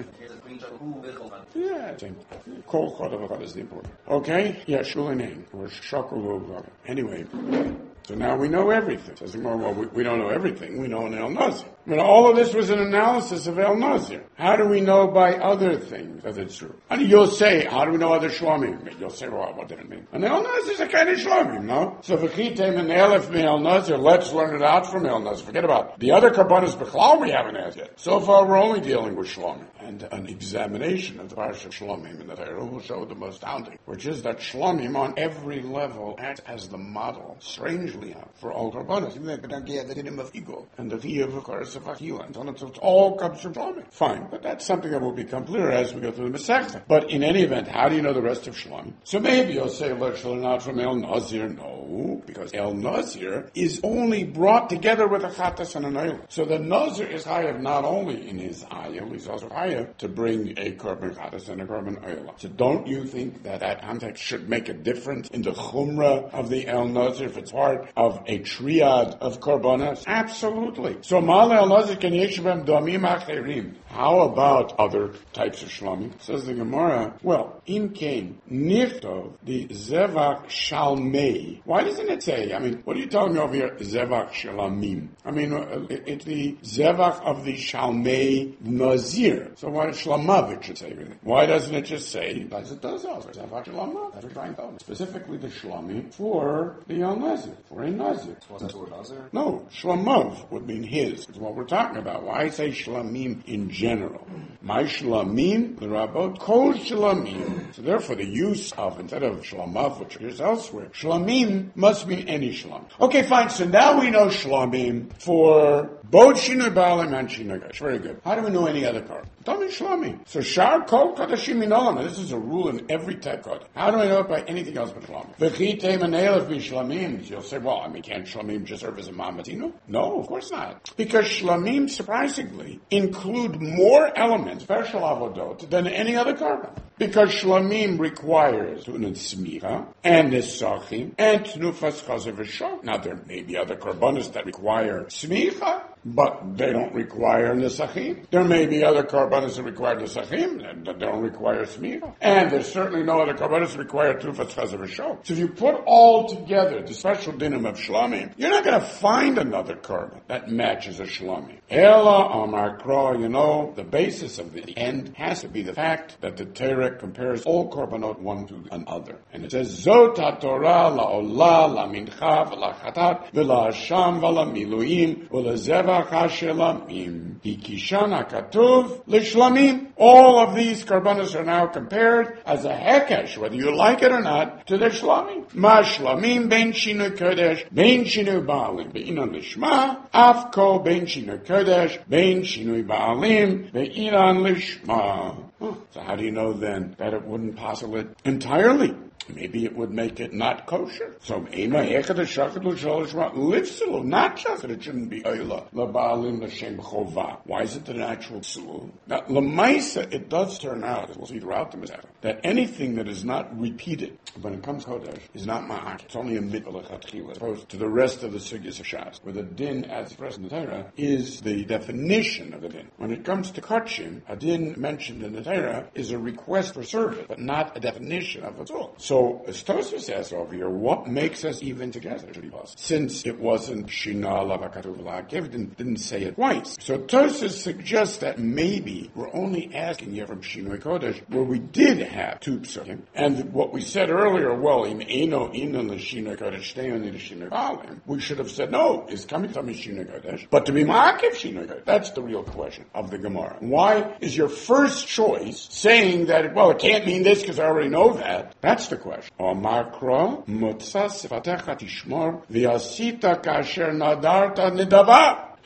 Yeah, same. Kol Chodavachad is the important. Okay? Yeah, Shulanein, or Shakulu. Anyway, so now we know everything. Says the Gemara, well, we, we don't know everything. We know an El Nazir. But all of this was an analysis of El Nazir. How do we know by other things that it's true? And you'll say, how do we know other Shlomim? You'll say, well, what did it mean? An El Nazir is a kind of Shlomim, no? So V'chitem and Elef min El Nazir, let's learn it out from El Nazir. Forget about it. The other Karbanos B'chlal we haven't asked yet. So far we're only dealing with Shlomim. And an examination of the Parsha of Shlomim in the Torah will show the most astounding, which is that Shlomim on every level acts as the model, strangely enough, for all Karbanos. The Dinim of Ego and the Viyah of course of Achila, and so on and so forth. It all comes from Shlomim. Fine, but that's something that will become clearer as we go through the Masechta. But in any event, how do you know the rest of Shlomim? So maybe you'll say, let's learn out from El Nazir. No, because El Nazir is only brought together with a Chatas and an Ayla. So the Nazir is Hayav not only in his Ayel, he's also Hayav to bring a Korban Chatas and a Korban Ayla. So don't you think that that context should make a difference in the Chumrah of the El Nazir if it's part of a triad of Korbanos? Absolutely. So Mal El Nazir can yeshivem domim acherim. How about other types of Shlomim? Says the Gemara, well, in Cain, Nichtov, the Zevach Shalmei. Why doesn't it say, I mean, what are you telling me over here, Zevach Shalamim? I mean, it's the Zevach of the Shalmei Nazir. So why does Shlamav it should say really? Why doesn't it just say, as it does also, Zevach Shalamav? That's what I'm trying to specifically the Shlamim for the El Nazir, for a Nazir. Wasn't it Nazir? No, Shlamav would mean his. It's what we're talking about. Why say Shlamim in general? My Shlamim, the Rabbot, Kol Shlamim. So therefore the use of, instead of Shlamav, which appears elsewhere, Shlamim must mean any Shlam. Okay, fine, so now we know Shlamim for both Shinui Baalim and Shinui Kodesh. Very good. How do we know any other card? Tell me Shlamim. So Shar Kol Kodashim Minolam. This is a rule in every tech code. How do I know it by anything else but Shlamim? V'chitem and Elef be Shlamim. You'll say, well, I mean, can't Shlamim just serve as a Mamatino? No, of course not. Because Shlamim, surprisingly, include more elements, special avodot, than any other carbon. Because Shlamim requires Tunan Smicha, and Nisachim, and Tnufas Chazer V'Shok. Now, there may be other carbonas that require Smicha, but they don't require Nisachim. There may be other carbonas that require Nisachim, that don't require Smicha. And there's certainly no other carbonas that require Tnufas Chazer V'Shok. So if you put all together the special dinim of Shlamim, you're not going to find another carbon that matches a Shlamim. Ela Amar Kra, you know, the basis of the end has to be the fact that the Torah compares all korbanot one to another. And it says, Zot HaTorah la'olah la'mincha v'la'chatat v'la'asham v'la'miluim v'la'zevach ha'shelamim hikishan ha'katuv l'shlamim. All of these korbanos are now compared as a hekesh, whether you like it or not, to the shlamim. Ma shlamim ben shinui kodesh ben shinui ba'alim be'inan lishma af ko ben shinui kodesh ben shinui ba'alim be'inan lishma. Huh. So how do you know then that it wouldn't postulate entirely? Maybe it would make it not kosher. So, Ema Echad HaShachad L'Shalosh Ma Livsulu, not Shachad, it shouldn't be Oyla. L'Ba'alim L'Shem Chovah. Why is it an actual Psul? Now, L'Maisa, it does turn out, as we'll see throughout the Masechta, that anything that is not repeated when it comes to Kodesh is not Ma'ak. It's only a mitzvah L'Chatchila, as opposed to the rest of the Sugyas of Shas, where the din, as expressed in the Torah, is the definition of the din. When it comes to Kachim, a din mentioned in the Torah is a request for service, but not a definition of a Psul. So, So, as Tosfos says over here, what makes us even together? Since it wasn't Shina Lavakatu V'Lakev, didn't, didn't say it twice. So Tosfos suggests that maybe we're only asking here from Shinui Kodesh, where we did have two psukim, and what we said earlier, well, in Eno Inon L'Shinui Kodesh, Steoni L'Shinui Baalim, we should have said, no, it's coming from Shinui Kodesh, but to be Ma'akev Shinui Kodesh, that's the real question of the Gemara. Why is your first choice saying that, well, it can't mean this because I already know that? That's the question. Omar Kra, Motza Sifatecha Tishmor, V'yasita Kasher Nadarta Nidava.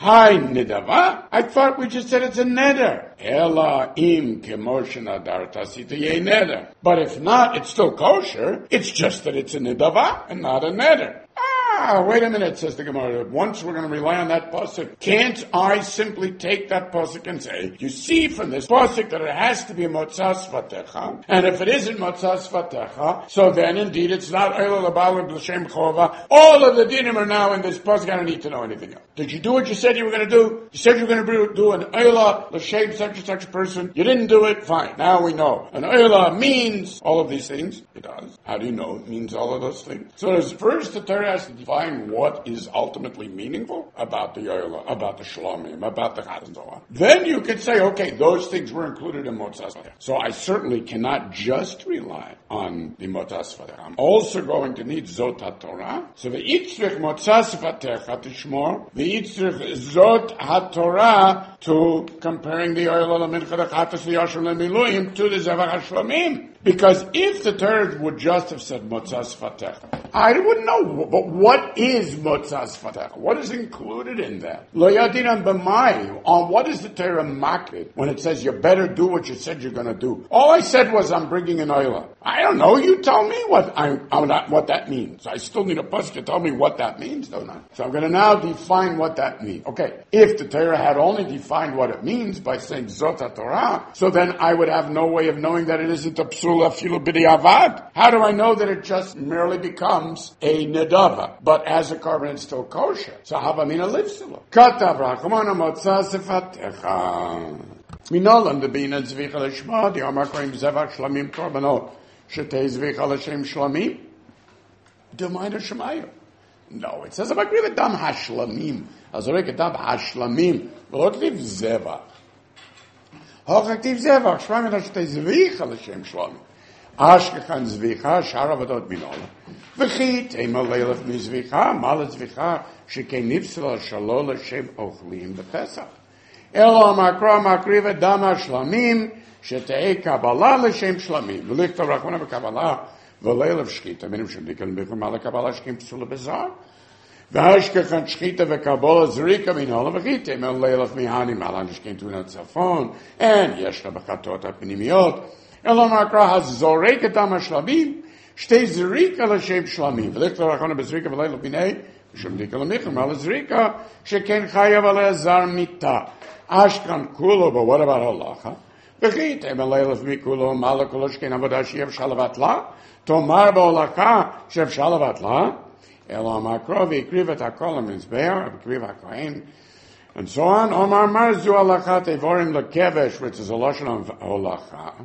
Hi, nidava. I thought we just said it's a neder. Ela im kemoshen adar tasita ye neder. But if not, it's still kosher. It's just that it's a nidava and not a neder. Ah, wait a minute, says the Gemara. Once we're going to rely on that pasuk, can't I simply take that pasuk and say, you see from this pasuk that it has to be motzas vatecha, and if it isn't motzas vatecha, so then indeed it's not oila l'balim b'shem chova. All of the dinim are now in this pasuk. I don't need to know anything else. Did you do what you said you were going to do? You said you were going to do an oila l'shem such and such a person. You didn't do it. Fine. Now we know. An oila means all of these things. It does. How do you know it means all of those things? So as first the Torah has to define what is ultimately meaningful about the oila, about the shlomim, about the chad and so on. Then you could say, okay, those things were included in motzas vatecha. So I certainly cannot just rely on the motzas vatecha. I'm also going to need zot haTorah. So the itzrich motzas vatecha tishmor, the itzrich zot haTorah to comparing the oila l'mincha dechatas v'yashim l'miluim to the zevach hashlamim. Because if the Torah would just have said motzas vatecha, I wouldn't know. But what is motzas vatecha? What is included in that? Lo yadinan b'mai. On what is the Torah makbid when it says you better do what you said you're going to do? All I said was I'm bringing an oila. I don't know. You tell me what I what that means. I still need a pasuk to tell me what that means, don't I? So I'm going to now define what that means. Okay, if the Torah had only defined what it means by saying zot haTorah, so then I would have no way of knowing that it isn't a psul afilu b'diavad. How do I know that it just merely becomes a nedava, but as a carbon it's still kosher? So havamina livsilo. Katav rachmana motzas vatecha. Minolam the bina zvicha l'shma, the Amar koim zevach shlamim korbanot, shetei zvicha l'shem shlamim, d'mayna shemayu. No, it says about the dam hashlamim. Azorek dam hashlamim. V'lot liv zevach. Hochaktiv zevach shlamim shetei zvicha l'shem shlamim. Ashkechan zvicha shara v'dot minola. V'chit ema leilach mizvicha mal zvicha shekei nipsel shalo l'shem ochlim b'pesach. Elo makra makriva dam hashlamim shetei kabbalah l'shem shlamim. V'lichtav rachmana b'kabbalah v'leilav shkita minim shemdikan b'chum mal kabbalah shkem psula b'zar. V'ashkechan shkita v'kabbalah zrika minola v'chit ema leilach mihani malan shkem tunat zafon and yeshna b'chatot ha'pnimiyot. Elo makra hazorek et dam hashlamim shtei zrika l'shem shlamim. V'lichtav rachmana b'zrika v'leilav binei shemdikan l'michum mal zrika sheken chayav alezar mita. Ashkan kulo, but what about halacha? V'chit ema leilach mikulo malakul shken avodah shev shalavat la tomar ba'olaka shev shalavat la elo makro v'ikriv et hakol ha'mizbeach v'ikriv ha'kohen and so on. Omar marzu halacha tevorim lekevesh, which is a lashon of halacha,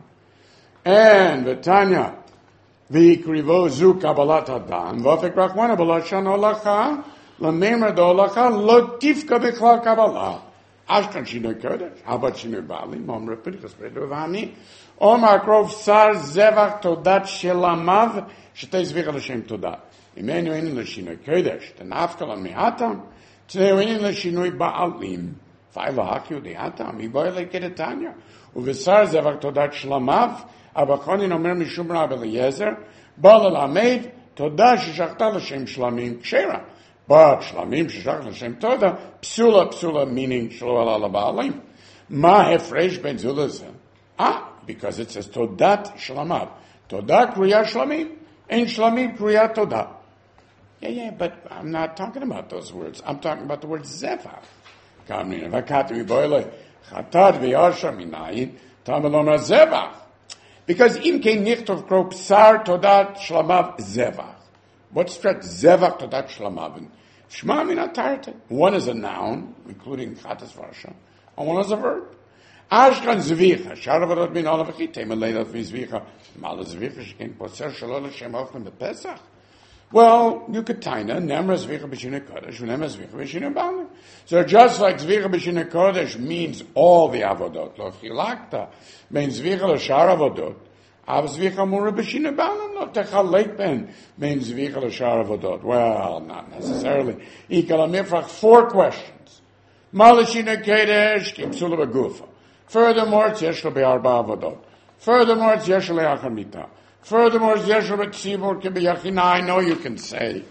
and v'tanya v'ikrivo zu kabbalat adam v'ofek rachmana b'lashon halacha l'meimer d'halacha lo tifka b'klal kabbalah. Ashkan shinoi kodesh. How about shinoi bali? Mom repeat because we do v'ani. Omar krov sar zevach todat shelamav shetei zvicha l'shem todat. Imenu enin l'shinoi kodesh. Tenafkal on mihatam. Tzeu enin l'shinoi ba'alim. Fai lahakyu dihatam. Iboy le'kedetanya. Uvesar zevach todat shelamav. Abachonin omer mishum Rabbi Eliezer. Bal el-ameid todat sheshachta l'shem shlamim kshera. But shlamim sheshach l'shem toda psula psula meaning shlo ala ba'alim. Ma hefresh ben zulazim. Ah, because it says todat shlamav. Toda kriya shlamim. Ain't shlamim kriya toda. Yeah, yeah, but I'm not talking about those words. I'm talking about the word zevach. Kamrin vakat miboyle chatad v'yasha minayin tamelona zevach. Because im kein nichtov kro psar todat shlamav zevach. What's that zevach todat shlamav? Shema min atarte. One is a noun, including chatas varsha, and one is a verb. Ashkan zvicha, sharavadot min olav achitema leilat mizvicha, mal zvicha shken poser shalol Hashem often bepesach. Well, you could taina nemra zvicha b'shinei kodesh, nemra zvicha b'shinei balim. So just like zvicha b'shinei kodesh means all the avodot, lo chilakta, ben zvicha l'shar avodot, av zvicha mura b'shinei balim, lo techalek ben, ben zvicha l'shar avodot. Well, not necessarily. Ikal amifrach, four questions. Ma l'shinei kodesh, kim sula b'gufa. Furthermore, it's yesh be'arba avodot. Furthermore, it's yesh le'achamita. Furthermore, it's yesh be'tzibur ke'b'yachina. I know you can say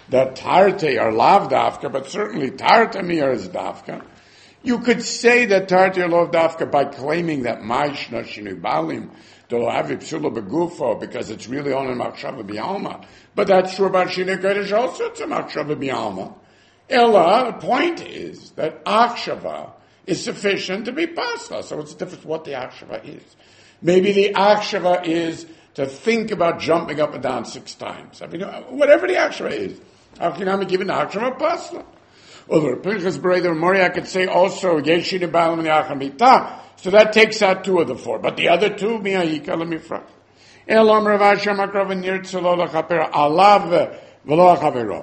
that Tarte are lav dafka, but certainly Tarte mir is dafka. You could say that Tarte are lav dafka by claiming that Ma'ishna Shinui Balim don't have Ipsula Begufo because it's really on a Machshava B'Alma. But that's true about Shinui Kodesh also, it's a Machshava B'Alma. Ella, the point is that Achshava is sufficient to be pasla. So what's the difference what the Achshava is? Maybe the Achshava is to think about jumping up and down six times. I mean, whatever the Achshava is. How can I give an Achshava pasla? Or Pinchas Bereder Moria could say also, Yeshin Balam and Yachamita. So that takes out two of the four. But the other two, Miyahika Lemifra. Elam Ravasha Makrav and Nirtzelo Lachaper Alav Velo Chavero.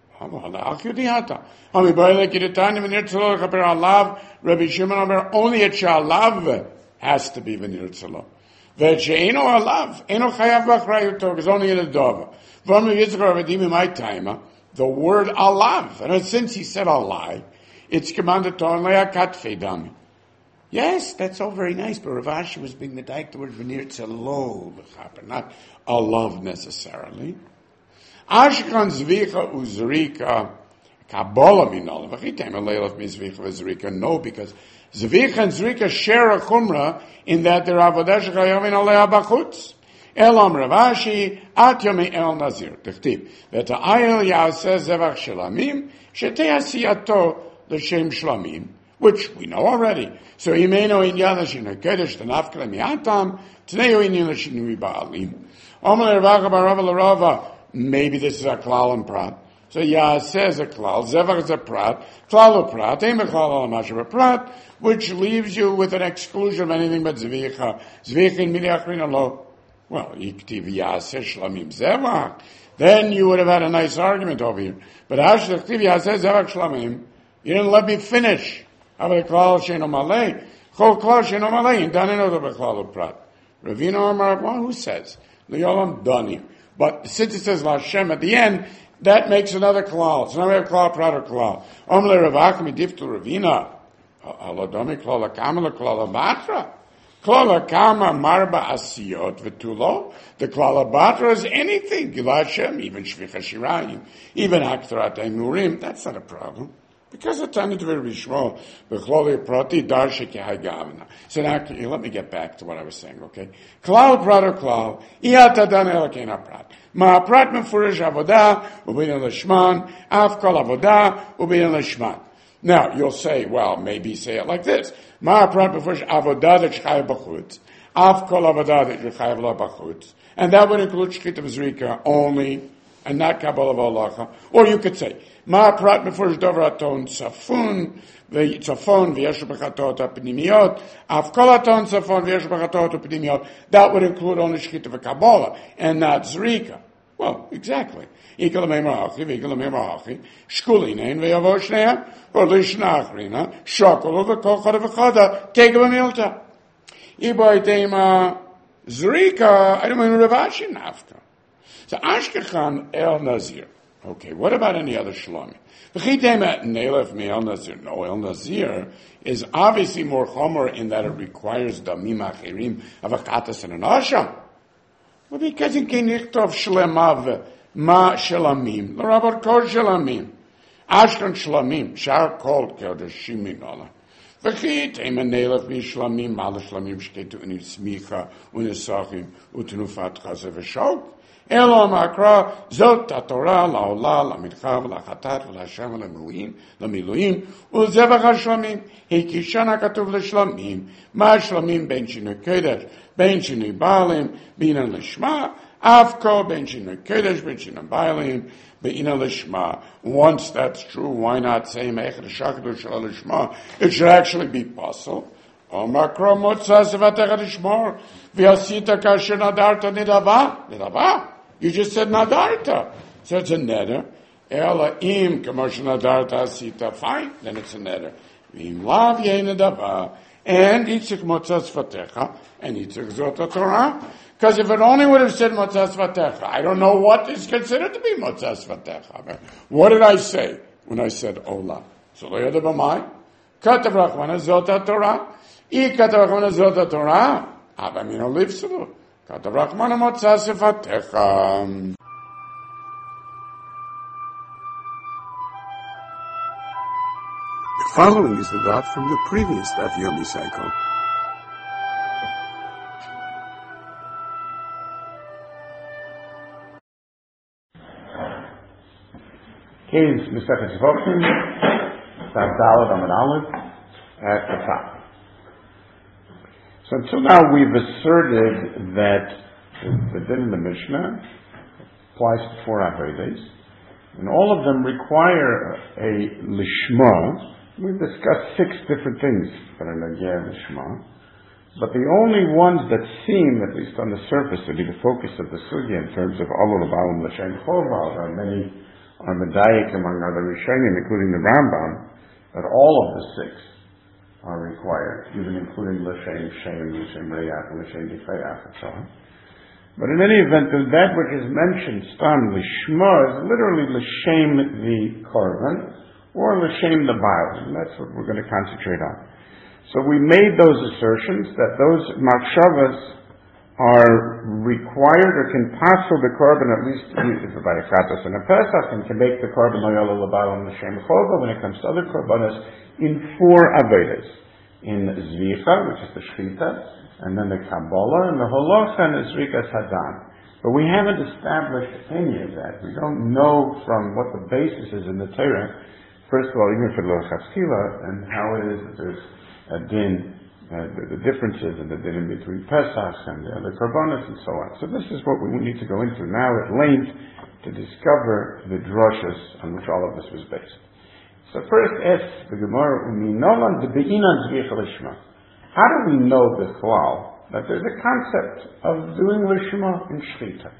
Rabbi Shimon Omer, only a Shalav has to be V'nirtzelo. Ve'che'eno alav, eno chayav b'achrayuto, is only in a dova. V'amr Yitzchak Rav my time, the word alav, and since he said a lie, it's commanded to only a katfei dami. Yes, that's all very nice, but Rav Ashi was being medayek the word V'nirtzelo, not alav necessarily. Ashkan zvicha uzrika kabola minol. V'chitem aleilav mi zvicha uzrika. No, because zvicha and zrika share a chumrah in that they're avodah shechayavin alei bachutz. Elam Rav Ashi at yomi el nazir. Tichtiv v'ta'ayel ya'aseh zevach shlamim shetei asiyato l'shem shlamim, which we know already. So imeno in yadashin hakedesh t'nafkele mi'atam t'nei in yadashin ba'alim. Omer Rav Barav l'Rava. Maybe this is a klal and prat. So Yah says a klal, zevach is a prat, klal a prat, ein b'klal al mashav a prat, which leaves you with an exclusion of anything but zvicha. Zvicha in mili achrin alo. Well, yiktiv Yah says shlamim zevach. Then you would have had a nice argument over here. But Ash l'chtiv Yah says zevach shlamim. You didn't let me finish. How about a klal she'eno malei? Chol klal she'eno malei, and dani no b'klal a prat. Ravina Amar, well, who says? L'yolam dani. But since it says Lashem at the end, that makes another klal. So now we have klal, prat, or klal. Omle Ravachmi diftu Ravina. Aladomi klal akama, klal abatra. Klal akama marba asiyot v'tulo. The klal abatra is anything. Lashem, even shvicha shirayim, even haktarat emurim. That's not a problem. Because it's time to be Shmuel, the Kloli Prati Darshik Yahagavna. So now, let me get back to what I was saying, okay? Klal Prat or Klal, Iatadan Elakena Prat. Ma Prat Mefurish Avodah, Ubin Lashman, Av Kol Avodah, Ubin Lashman. Now, you'll say, well, maybe say it like this. Ma Prat Mefurish Avodah that Shchayav Bachutz, Av Kol Avodah that Shchayav La Bachutz. And that would include Shchit of Zrika only, and not Kabbalah V'Alacha. Or you could say, Ma prat mefurish dover aton tzafun v'tzafon v'yesh b'chatot apnimiyot av kol aton tzafon v'yesh b'chatot apnimiyot. That would include only shchita v'kabbalah and not zrika. Well, exactly. Ikal me'marachi v'ikal me'marachi shkulinein v'yavo shneim or lishna achrina shokol v'kol chada v'chada take v'milta. Iboy tema zrika. I don't mean Rav Ashi nafka. So Ashkechan El Nazir. Okay, what about any other shlomim? V'chitema Neilef Mi El Nazir. No, El Nazir is obviously more chomer in that it requires damim achirim of a katas and an asham. Well, because in Kenichtov Shlemav Ma Shelamim, the Rabbi called Shelamim, Ashkan Shlamim, Shar called Kodeshim Minola. V'chitema Neilef Mi Shlamim, Mal Shlamim Shketu Unismicha Unisachim Utenufat Chasev V'Shok. Elo makra zot haTorah laolah lamitcha v'lachatat v'lasham v'lemuim l'miluim u'zevach hashlamim hikishan hakatuv l'shlamim ma shlamim ben shinui kodesh ben shinui baalim b'ina l'shma avko ben shinui kodesh ben shinui baalim b'ina l'shma. Once that's true, why not say mechad shakadu shal l'shma? It should actually be possible. O makra motzah zevatecha l'shmor v'yasita kasher nadarta nidava nidava. You just said nadarta. So it's a neder. Ela im commercial nadarta asita. Fine, then it's a neder. V'im lav yein nedava. And itzich motzas vatecha. And itzich zot Torah. Because if it only would have said motzas vatecha, I don't know what is considered to be motzas vatecha. What did I say when I said ola? So lo yada b'mai. Katav rachmana zot Torah. I katav rachmana zot Torah. Avamino livsulu. Katav rachmana motzas vatecha. following is the daf from the previous Daf Yomi cycle. Keynes Mesechet Shvochim, Daf Daled Amud Aleph, at the top. So until now we've asserted that the din in the Mishnah applies to four Avodas, and all of them require a Lishma. We've discussed six different things for an Agir Lishma, but the only ones that seem, at least on the surface, to be the focus of the Sugya in terms of Alul Ba'um L'Shem Chova, there are many are Medayik among other Rishonim, including the Rambam, that all of the six are required, even including L'Shem Shem, L'Shem Reyach, L'Shem Difayach, and so on. But in any event, that which is mentioned, Stam Lishma, is literally L'Shem the Korban, or L'Shem the Baal, and that's what we're going to concentrate on. So we made those assertions that those Makshavas are required or can pass for the korban at least by a Kratos and a Pesach, and can make the korban loyal l'bal and l'shem chova when it comes to other korbanos in four avodas: in Zvicha, which is the Shchita, and then the Kabbalah, and the Holocha, and the Zrikas Hadan. But we haven't established any of that. We don't know from what the basis is in the Torah, first of all, even for the L'Chachila, and how it is that there's a din, Uh, the, the differences in the din between Pesach and the other Korbanos and so on. So this is what we need to go into now at length to discover the drushes on which all of this was based. So first, ask the Gemara, Uminolan de Be'inan Zvicha Lishma. How do we know the Chalal that there's a concept of doing Lishma in Shchita?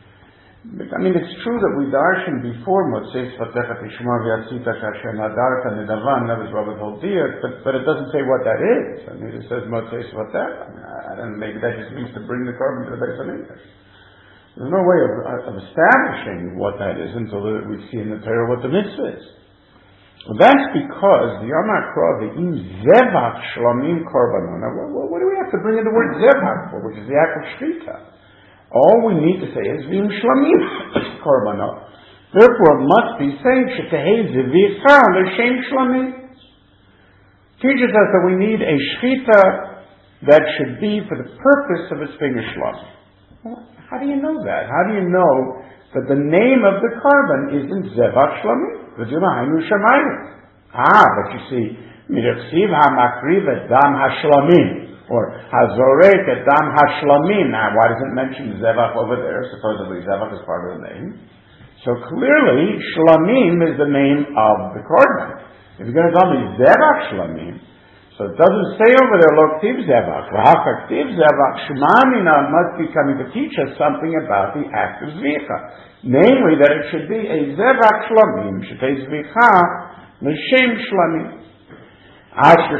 I mean, it's true that we darshan before Motzei Svatechat Lishma V'Yatzita Kasher Nadarta Nedavan, that was Robert Holdier, but, but it doesn't say what that is. I mean, it says Motzei Svatech. I mean, I don't know, maybe that just means to bring the korban to the Beis Hamikdash. There's no way of, of establishing what that is until we see in the Torah what the mitzvah is. Well, that's because the Yom HaKra, the Im Zevach Shlamim Korbanon. Now, what, what do we have to bring in the word Zevach for, which is the act of Shchita? All we need to say is Vim Shlamim Korbanot. Therefore, it must be saying Shetehei Zvicha L'Shem Shlamim. Teaches us that we need a Shchita that should be for the purpose of its being a Shlamim. Well, how do you know that? How do you know that the name of the korban isn't Zevach Shlamim? V'Dimahainu Shamayim. Ah, but you see, Mirechsiv HaMakriv Et Dam HaShlamim. Or Hazorek Adam Hashlamim. Now, why does it mention Zevach over there? Supposedly Zevach is part of the name. So clearly, Shlamim is the name of the korban. If you're going to tell me Zevach Shlamim, so it doesn't say over there, Lo Ktiv Zevach. V'Hafak Ktiv Zevach. Shmamina must be coming to teach us something about the act of Zvicha. Namely, that it should be a Zevach Shlamim. Shetei Zvicha L'Shem Shlamim. So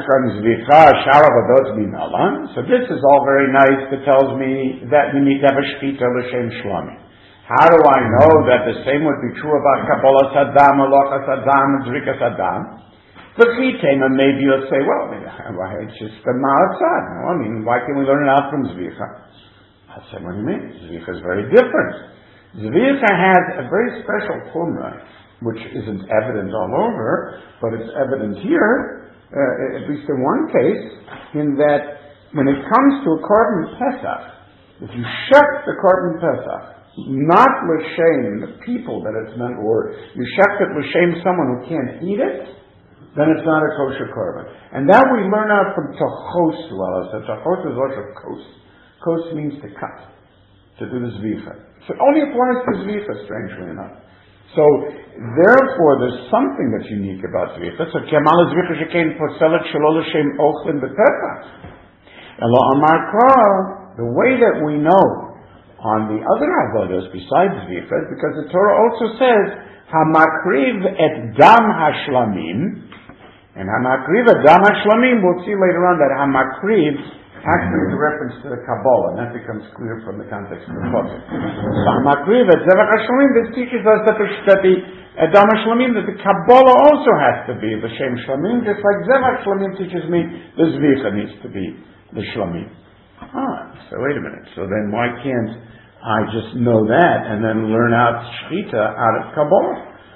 this is all very nice. It tells me that you need to have a Shchita L'Shem Shlamim. How do I know that the same would be true about Kabbalah Saddam, Alocha Saddam, and Zrika Saddam? But maybe you'll say, well, it's just the Ma'atzad. No, I mean, why can't we learn it out from Zvicha? I said, what do you mean? Zvicha is very different. Zvicha has a very special chumrah, which isn't evident all over, but it's evident here. Uh, at least in one case, in that when it comes to a korban Pesach, if you shech the korban Pesach, not l'shem the people that it's meant, or you shech it l'shem someone who can't eat it, then it's not a kosher korban. And that we learn out from Tochos Law. So Tochos is also kos. Kos means to cut, to do the zvicha. So it only applies to zvicha, strangely enough. So, therefore, there's something that's unique about Zvicha. So, Kemal Zvicha Shekein Poselet Shelo L'Shem Ochlin B'Pesach. Elo Amar Kra, the way that we know on the other avodas besides Zvicha is because the Torah also says Hamakriv et Dam Hashlamim, and Hamakriv et Dam Hashlamim. We'll see later on that Hamakriv actually is a reference to the Kabbalah, and that becomes clear from the context of the Pasuk. So Hamakriv et Zevach Hashlamim, this teaches us that the, that the Adam Hashlamim, that the Kabbalah also has to be the Shem Shlamim, just like Zevach Shlamim teaches me the Zvicha needs to be the Shlamim. Ah, so wait a minute. So then why can't I just know that and then learn out Shchita out of Kabbalah?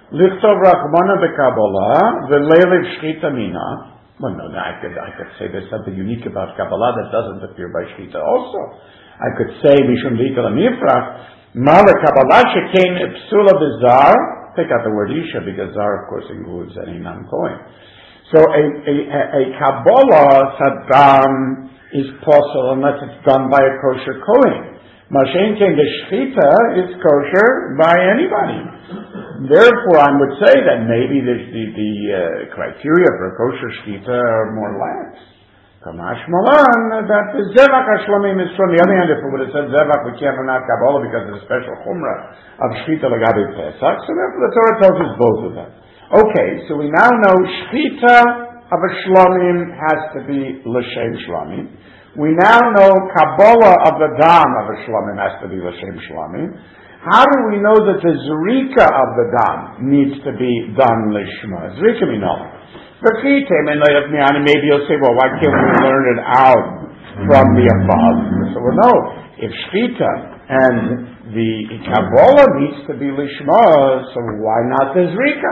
Lichtov Rachmana beKabbalah, v'leilev shchita mina. Well, no, no, I could, I could say there's something unique about Kabbalah that doesn't appear by shchita also. I could say, Mishum Dikal Amifrach, Mala Kabbalah shekein psula b'zar. Take out the word isha, because zar, of course, includes any non-kohen. So a, a, a, a Kabbalah sadam is possible unless it's done by a kosher kohen. Mashen ken the shchita is kosher by anybody. Therefore, I would say that maybe the, the, the uh, criteria for a kosher shchita are more lax. Kamash malan, that the zevach hashlamim is from the other hand. If it would have said zevach, we can't learn out Kabbalah because of the special chumrah of shchita l'gabe Pesach. So therefore, the Torah tells us both of them. Okay, so we now know shchita of a shlamim has to be l'shem shlamim. We now know Kabbalah of the dam of a shlamim has to be l'shem shlamim. How do we know that the zrika of the dam needs to be done lishma? Zrika we know. Maybe you'll say, well, why can't we learn it out from the above? So we know if shchita and the Kabbalah needs to be lishma, so why not the zrika?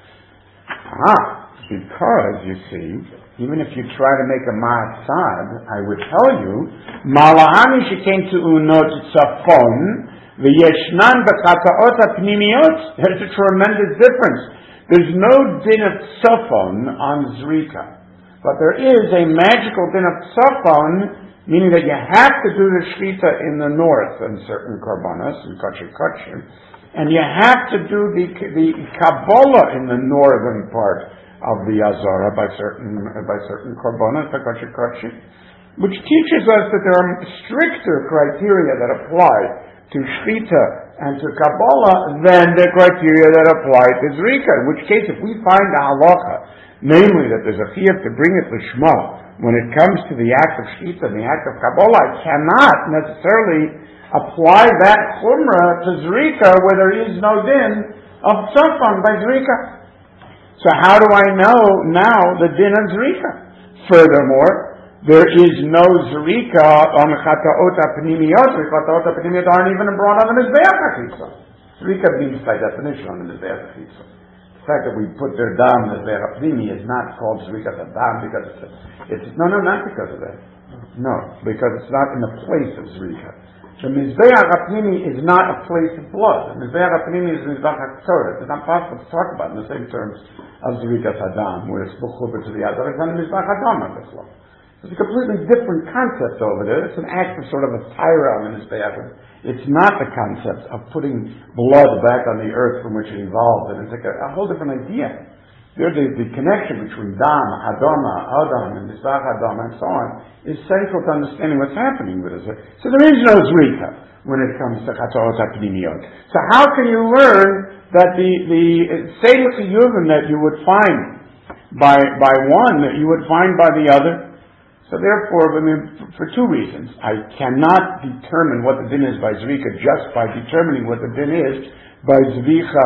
Ah, because you see, even if you try to make a ma'asad, I would tell you, malahani she came to unot tzafon. The Yeshnan b'chataot ha'pnimiyot. There's a tremendous difference. There's no din of tzafon on zrika, but there is a magical din of tzafon, meaning that you have to do the shchita in the north in certain korbanos, in kachim kachim, and you have to do the the Kabbalah in the northern part of the Azara by certain by certain korbanos, by kachim kachim, which teaches us that there are stricter criteria that apply to shchita and to Kabbalah than the criteria that apply to zrika. In which case, if we find a halacha, namely that there's a chiyuv to bring it lishma when it comes to the act of shchita and the act of Kabbalah, I cannot necessarily apply that chumrah to zrika where there is no din of tzafon by zrika. So how do I know now the din of zrika? Furthermore, there is no zrika on chataot ha'pnimiyot. Chataot ha'pnimiyot aren't even brought on the mizbeach ha'chitzon. Zrika means by definition on the mizbeach ha'chitzon. The fact that we put their dam in the mizbeach ha'pnimi is not called zrika dam because it's, a, it's no, no, not because of that. No, because it's not in the place of zrika. The mizbeach ha'pnimi is not a place of blood. The mizbeach ha'pnimi is mizbeach ha'torah. It's not possible to talk about in the same terms of zrika dam, where it's buchuber to the other. It's not a mizbeach ha'dam of Islam. It's a completely different concept over there. It's an act of sort of a tyra on this be'achim. It's not the concept of putting blood back on the earth from which it evolved. And it's like a, a whole different idea. There's the, the connection between dam, adama, adam, and mizbach adam, and so on, is central to understanding what's happening with it. So there is no zrika when it comes to chataot ha'pnimiyot. So how can you learn that the the seder chiyuvim that you would find by by one that you would find by the other? So therefore, I mean, for two reasons, I cannot determine what the din is by zrika just by determining what the din is by zvicha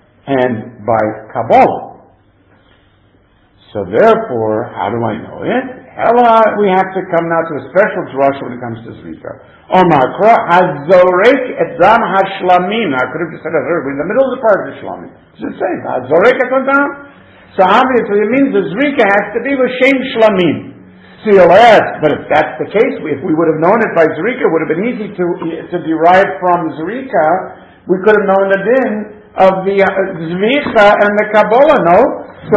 and by Kabbalah. So therefore, how do I know it? Ella, we have to come now to a special drasha when it comes to zrika. Omakra hazorek et dam hashlamim. I could have just said we're in the middle of the part of the shlamim. Does it say hazorek et dam? So obviously it means the zrika has to be l'shem shlamim. So you'll ask, but if that's the case, if we would have known it by zrika, it would have been easy to to derive from zrika. We could have known the din of the uh, zvicha and the Kabbalah. No, so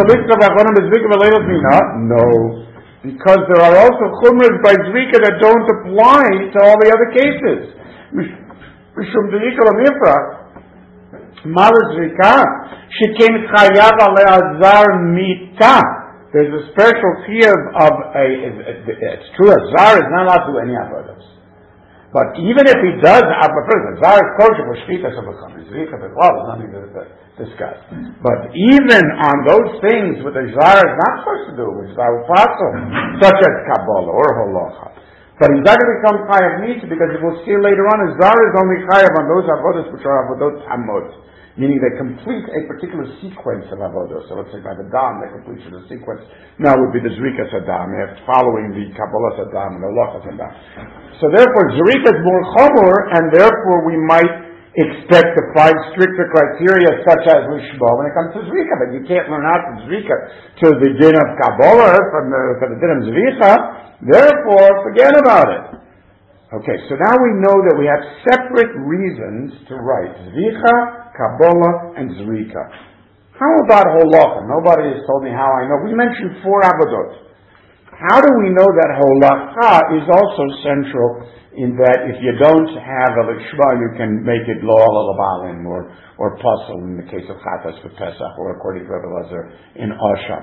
no, because there are also chumras by zrika that don't apply to all the other cases. Mishum deikol amifra, mala zrika shekin chayav aleazar mita. There's a special chiyuv of a, it's true, a zar is not allowed to do any avodas. But even if he does, first, zar is kosher for shchita, so zrika, but well, there's nothing to discuss. But even on those things what the zar is not supposed to do, which is avufaso, such as Kabbalah or holacha. But he's not going to become chayav mitzvah because we'll see later on, a zar is only chayav on those avodas which are avodot hamot. Meaning they complete a particular sequence of avodah. So let's say by the dam, the completion of the sequence now would be the zrika sadam, following the Kabbalah sadam and the halacha sadam. So therefore, zrika is more chomor, and therefore we might expect to find stricter criteria such as Lishma when it comes to Zrika, but you can't learn out from Zrika to the din of Kabbalah from the, from the din of Zvicha. Therefore, forget about it. Okay, so now we know that we have separate reasons to write Zvicha, Kabbalah, and Zrika. How about Holacha? Nobody has told me how I know. We mentioned four avodot. How do we know that Holacha is also central in that if you don't have a Lishma, you can make it Lo Alabalim or, or Puzzle in the case of Chatas for Pesach, or according to Rebbe Lezer in Osha.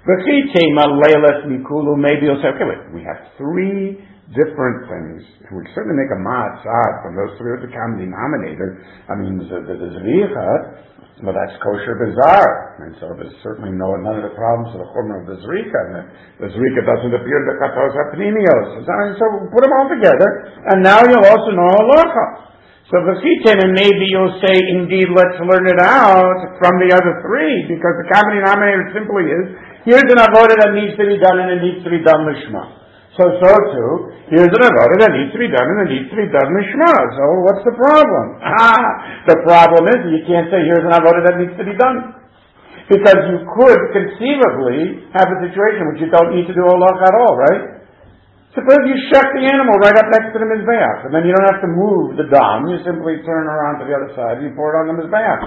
Maybe you'll say, okay, wait, we have three different things. We can certainly make a ma'atzad from those three with the common denominator. I mean, the, the, the Zvicha, well, that's kosher bizarre. And so there's certainly no, none of the problems of the chumrah of the Zrika. And the, the Zrika doesn't appear in the Katos HaPnimios. So put them all together, and now you'll also know Halacha. So the Chitin, and maybe you'll say, indeed, let's learn it out from the other three, because the common denominator simply is, here's an avodah that needs to be done, and it needs to be done lishma. So, so too, here's an avodah that needs to be done, and it needs to be done lishma. So what's the problem? Ah, the problem is you can't say here's an avodah that needs to be done. Because you could conceivably have a situation which you don't need to do halacha at all, right? Suppose you shut the animal right up next to the mizbeach, and then you don't have to move the dam, you simply turn around to the other side and you pour it on the mizbeach.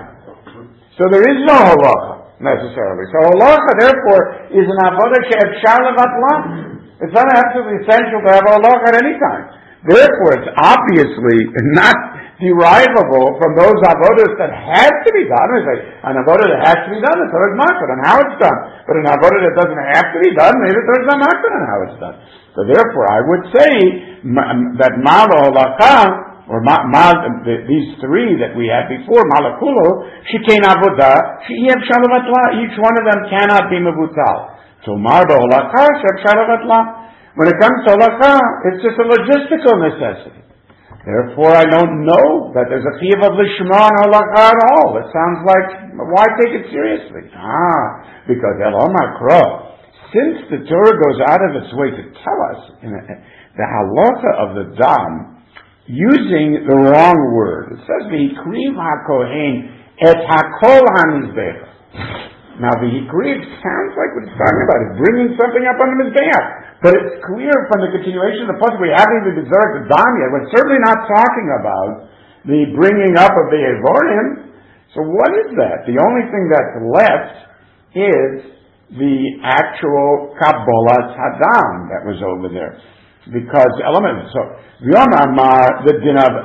So there is no halacha, necessarily. So halacha, therefore, is an avodah she'efshar levatla. It's not absolutely essential to have a halacha at any time. Therefore, it's obviously not derivable from those avodas that have to be done. It's like an avodah that has to be done, it's Torah's makbid on how it's done. But an avodah that doesn't have to be done, maybe Torah's not makbid on how it's done. So therefore, I would say that mal halacha, or ma, ma, the, these three that we had before, malakulo, shikein avodah, she'iev shalavatla, each one of them cannot be mevutal. So marba halacha, she'iev shalavatla. When it comes to halacha, it's just a logistical necessity. Therefore, I don't know that there's a chiyuv of lishma on halacha at all. It sounds like, why take it seriously? Ah, because Elam Akra, since the Torah goes out of its way to tell us in a, the halacha of the dam, using the wrong word. It says, V'hikriv ha-kohen et hakol ha-mizbeach. Now, the hikriv sounds like what it's talking about. It's bringing something up on the mizbeach. But it's clear from the continuation of the pasuk, we haven't even observed the dam yet. We're certainly not talking about the bringing up of the evorim. So what is that? The only thing that's left is the actual Kabbalas Hadam that was over there. Because element, so Yom Amar, the din of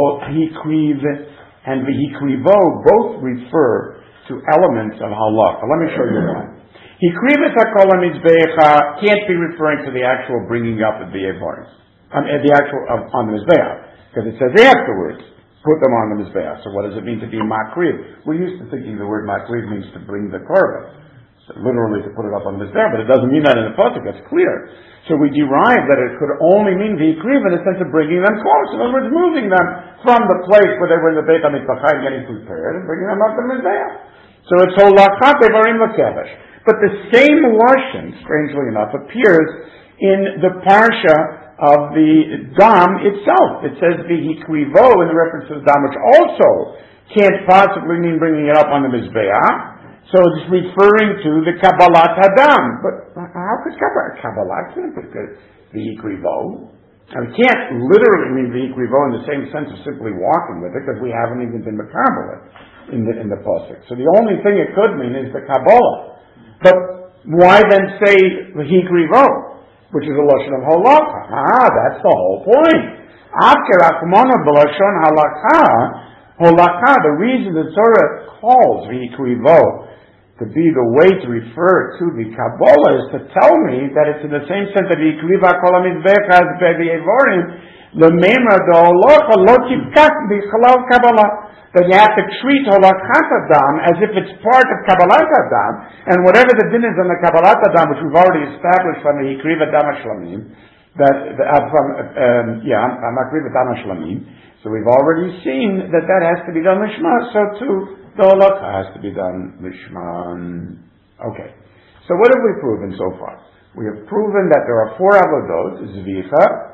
Hikriv and V'hikrivo both refer to elements of halacha. Let me show you one. Hikriv et hakol ha-mizbeach can't be referring to the actual bringing up of the evarim, um, the actual of, on the mizbeach, because it says afterwards, put them on the mizbeach. So what does it mean to be makriv? We're used to thinking the word makriv means to bring the korban. So literally to put it up on the mizbeach, but it doesn't mean that in the pasuk. That's clear. So we derive that it could only mean v'hikriv in the sense of bringing them close. In other words, moving them from the place where they were in the Beit HaMikvah getting prepared and bringing them up to the mizbeach. So it's holachat evarim l'kevesh. But the same lashon, strangely enough, appears in the parsha of the dam itself. It says v'hikrivo in the reference to the dam, which also can't possibly mean bringing it up on the mizbeach. So it's referring to the Kabbalat Hadam. But how could Kabbalat? Kabbalat can't be v'hikrivo. And it can't literally mean v'hikrivo in the same sense of simply walking with it, because we haven't even been Mekabbalah in the, in the pasuk. So the only thing it could mean is the Kabbalah. But why then say v'hikrivo, which is a lashon of halacha? Ah, that's the whole point. After Akmana b'lashon halacha, halacha, the reason the Torah calls v'hikrivo to be the way to refer to the Kabbalah is to tell me that it's in the same sense that v'hikriva kol ha-mizbeach as v'evorim, l'meimra d'halacha lo tivkak b'chalal Kabbalah. That you have to treat holachat adam as if it's part of Kabbalat Adam, and whatever the din is on the Kabbalat Adam, which we've already established from the Hikriv Adam HaShlamim, that uh, from um, yeah, from Hikriv Adam HaShlamim. So we've already seen that that has to be done lishma. So too, the holachat has to be done lishma. Okay. So what have we proven so far? We have proven that there are four avodot: Zvicha,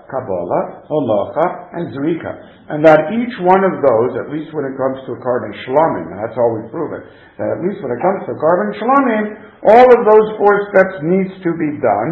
Kabbalah, Halacha, and Zrika. And that each one of those, at least when it comes to a carbon shlomim, and that's all we've proven, that at least when it comes to a carbon shlomim, all of those four steps needs to be done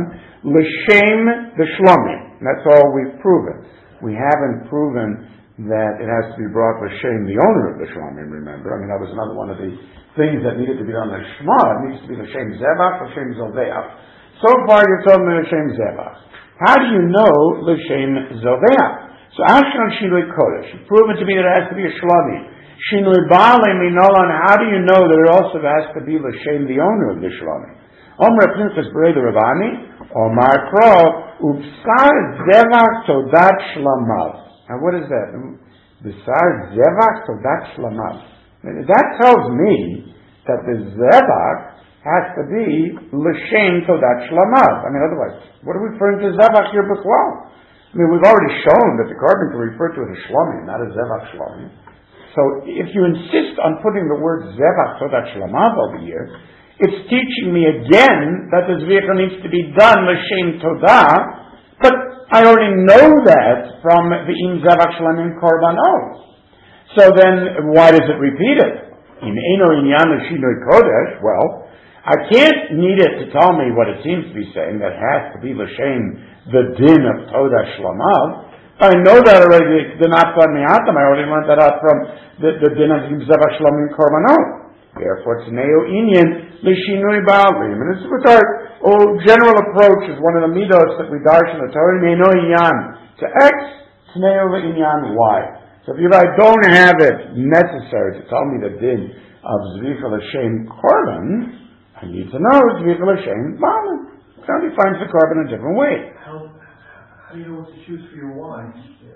l'shem the shlomim. That's all we've proven. We haven't proven that it has to be brought l'shem the owner of the shlomim, remember? I mean, that was another one of the things that needed to be done l'shma. It needs to be l'shem zevach, l'shem zoveach. So far you're told me l'shem zevach. How do you know l'shem zoveach? So Ashkan Shinui Kodesh, you've proven to me that it has to be a Shlomim. Shinui Bale Minolan, how do you know that it also has to be l'shem the owner of the Shlomim? Omer Pinchas Bereda Ravani, Omar Kro, Upsar Zevach Todat Shlamav. Now what is that? Upsar Zevach Todat Shlamav. That tells me that the Zevach has to be l'shem Todat Shlamav. I mean, otherwise, what are we referring to Zevach here before? I mean, we've already shown that the carbon can refer to as a shlomim, not a zevach shlomim. So if you insist on putting the word zevach todat shlamav over here, it's teaching me again that the zvicha needs to be done l'shem todah, but I already know that from the im zevach shlamim korbanot. So then, why does it repeat it? In eno inyan l'shinoi kodesh, well, I can't need it to tell me what it seems to be saying, that has to be l'shem the din of Todah Shlamav. I know that already, the Nafkan Mi'atam, I already learned that out from the, the din of Zevach Shlamim Korbanot. Therefore, it's Neo Inyan, Lishinui Ba'alim. And this is what our oh, general approach is one of the midos that we darshan in the Torah, Neo Inyan to X, it's Neo Inyan Y. So if you I don't have it necessary to tell me the din of Zvicha L'Shem Korban, I need to know Zvicha L'Shem Ba'alim. Somebody finds the carbon a different way. How, how do you know what to choose for your wine?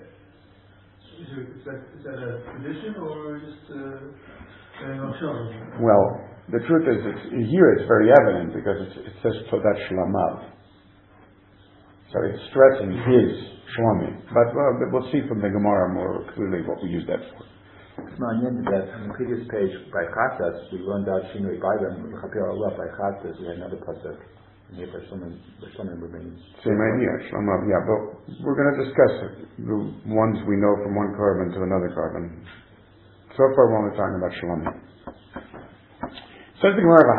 Is, it, is, that, is that a tradition or just uh, uh, well, the truth is, it's, here it's very evident because it's, it says Todat Shlamav. So it's stressing his Shlomim. But well, we'll see from the Gemara more clearly what we use that for. It's ma'ayin that on the previous page by Chatzas, we learned out Shinui Baibam, Chaper Allah by Chatzas, we had another pasuk. Same idea, Shlamav, yeah, but we're going to discuss the ones we know from one carbon to another carbon. So far we're only talking about Shlamav. Says the Gemara,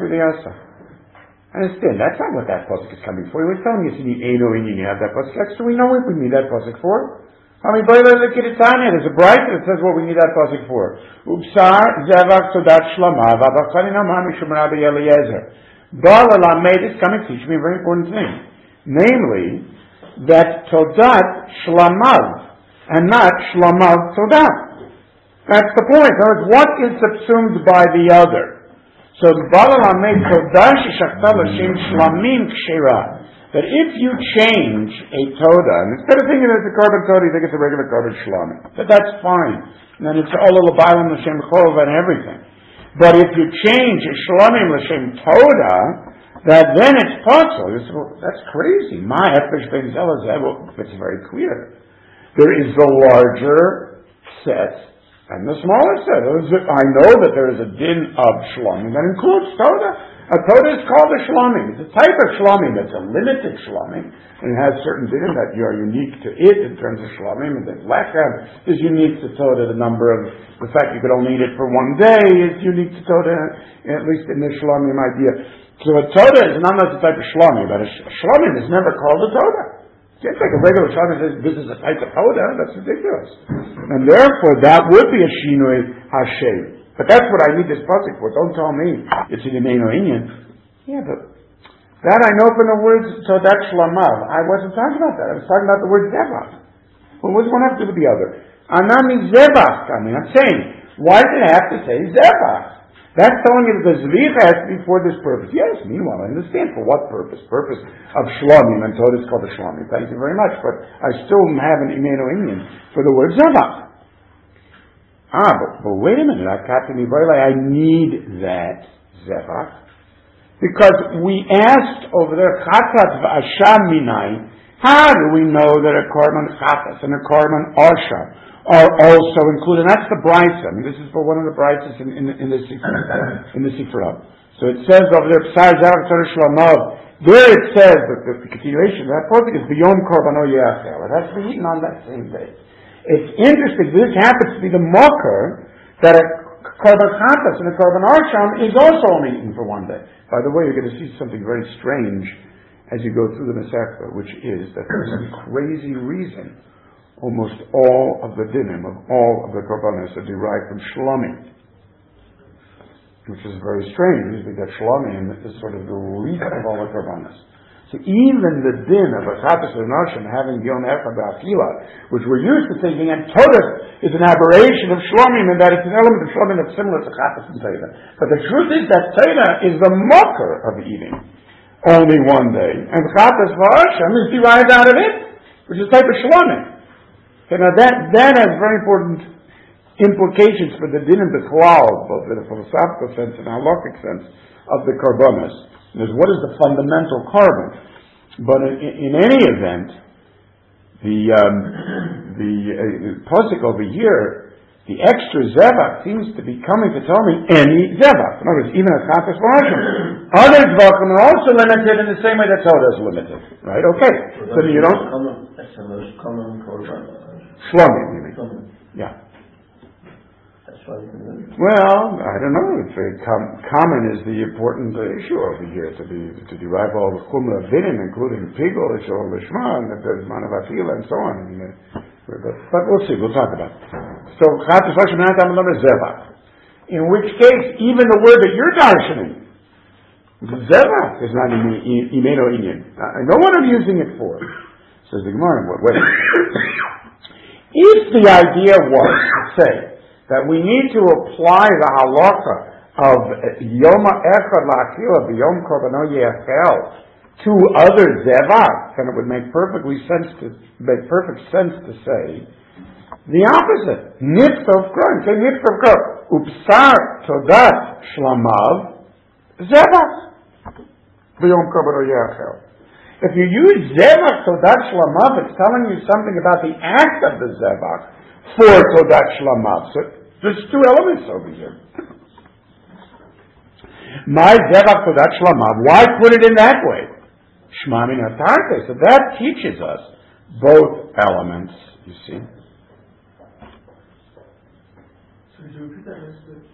I understand, that's not what that pasuk is coming for. He was telling us you need Eino Inyan, you have that pasuk. That's what we know what we need that pasuk for. I mean, there's a bright that says what we need that pasuk for. Upsar, Zevach, Todat, Shlamav, Abachanina, Mami, Shemar, Rabbi Eliezer. Bala made is coming to teach me a very important thing. Namely, that Todat Shlamav and not Shlamav Todat. That's the point. In other words, what is subsumed by the other? So Bala made Todat Sheshachta L'Shem Shlamim Kshira. That if you change a Toda, and instead of thinking it's a carbon Toda, you think it's a regular carbon Shlamim. But that's fine. And then it's all of the Bailam L'Shem Chorov and everything. But if you change Shlomim L'Shem Toda, that then it's possible. That's crazy. My Epish Ben Zelazeh, it's very clear. There is the larger set and the smaller set. I know that there is a din of Shlomim that includes Toda. A Toda is called a Shlomim. It's a type of Shlomim. It's a limited Shlomim. And it has certain din that you are unique to it in terms of Shlomim. And then Lechem is unique to Toda. The number of, the fact you could only eat it for one day is unique to Toda, at least in the Shlomim idea. So a Toda is not a type of Shlomim, but a Shlomim is never called a Toda. You can't take a regular Shlomim and say this is a type of Toda. That's ridiculous. And therefore that would be a Shinui Hashem. But that's what I need this pasuk for. Don't tell me it's in the Eino Inyan. Yeah, but that I know from the words Todat Shlamav. I wasn't talking about that. I was talking about the word Zevach. Well, what does one have to do with the other? Anami Zevach. I mean, I'm saying, why did it have to say Zevach? That's telling you that the Zvicha has to be for this purpose. Yes, meanwhile, I understand for what purpose. Purpose of Shlomim, and Todah is called a Shlomim. Thank you very much. But I still have an Eino Inyan for the word Zevach. Ah, but, but wait a minute, I need that Zevach. Because we asked over there, Chatat v'Asham Minai, how do we know that a Korban Chatas and a Korban Asha are also included? And that's the Brisa. I mean, this is for one of the Brisas in, in, in the Sifra. In the Sifra. So it says over there, Psar Zevach Torah Shlomov, There it says that the, the continuation of that pasuk is b'yom korbano yachel. It has to be eaten on that same day. It's interesting. This happens to be the marker that a korban chatas and a korban arsham is also only eaten for one day. By the way, you're going to see something very strange as you go through the Masechta, which is that for some crazy reason, almost all of the dinim of all of the korbanos are derived from shlomim, which is very strange because shlomim is sort of the least of all the korbanos. So even the din of a chatas and arsham having yom echad ba'achila, which we're used to thinking, and todas is an aberration of shlomim, and that it's an element of shlomim that's similar to chatas and teda. But the truth is that teda is the mocker of eating only one day, and chatas v'arsham is derived out of it, which is a type of shlomim. Okay, now that that has very important implications for the din of the klal, both in a philosophical sense and a halakhic sense of the korbanos. There's what is the fundamental carbon, but in, in any event, the um, the uh, pasuk over here, the extra zevach seems to be coming to tell me any zevach. In other words, even a chatas v'arsham. Other zvachim are also limited in the same way that Torah is limited, right? Okay, so, so you don't. That's the most common korban. Shlomim, you mean? Yeah. Well, I don't know. It's very com- common is the important uh, issue over here to be to derive all the chumrah of dinim, including pigol, ishol, lishma, and the man of afila, and so on. And, uh, but, but we'll see. We'll talk about it. So, chatas v'arsham na'atam l'mer zevach. In which case, even the word that you're darshaning, zevach, is not imeno inyan. I know what I'm using it for. Says the Gemara. Wait. If the idea was, say, that we need to apply the halakha of Yom Echad La'achila b'Yom Korbano Yechel to other zevach, then it would make perfectly sense to make perfect sense to say the opposite. Nitzov Kro, say Nitzov Kro, Upsar Todat Shlamav Zevach b'Yom Korbano Yechel. If you use zevach Todat Shlamav, it's telling you something about the act of the zevach for Todat Shlamav. So there's two elements over here. My Zevach Todat Shlamav. Why put it in that way? Shma min hatarte. So that teaches us both elements, you see. So did you repeat that?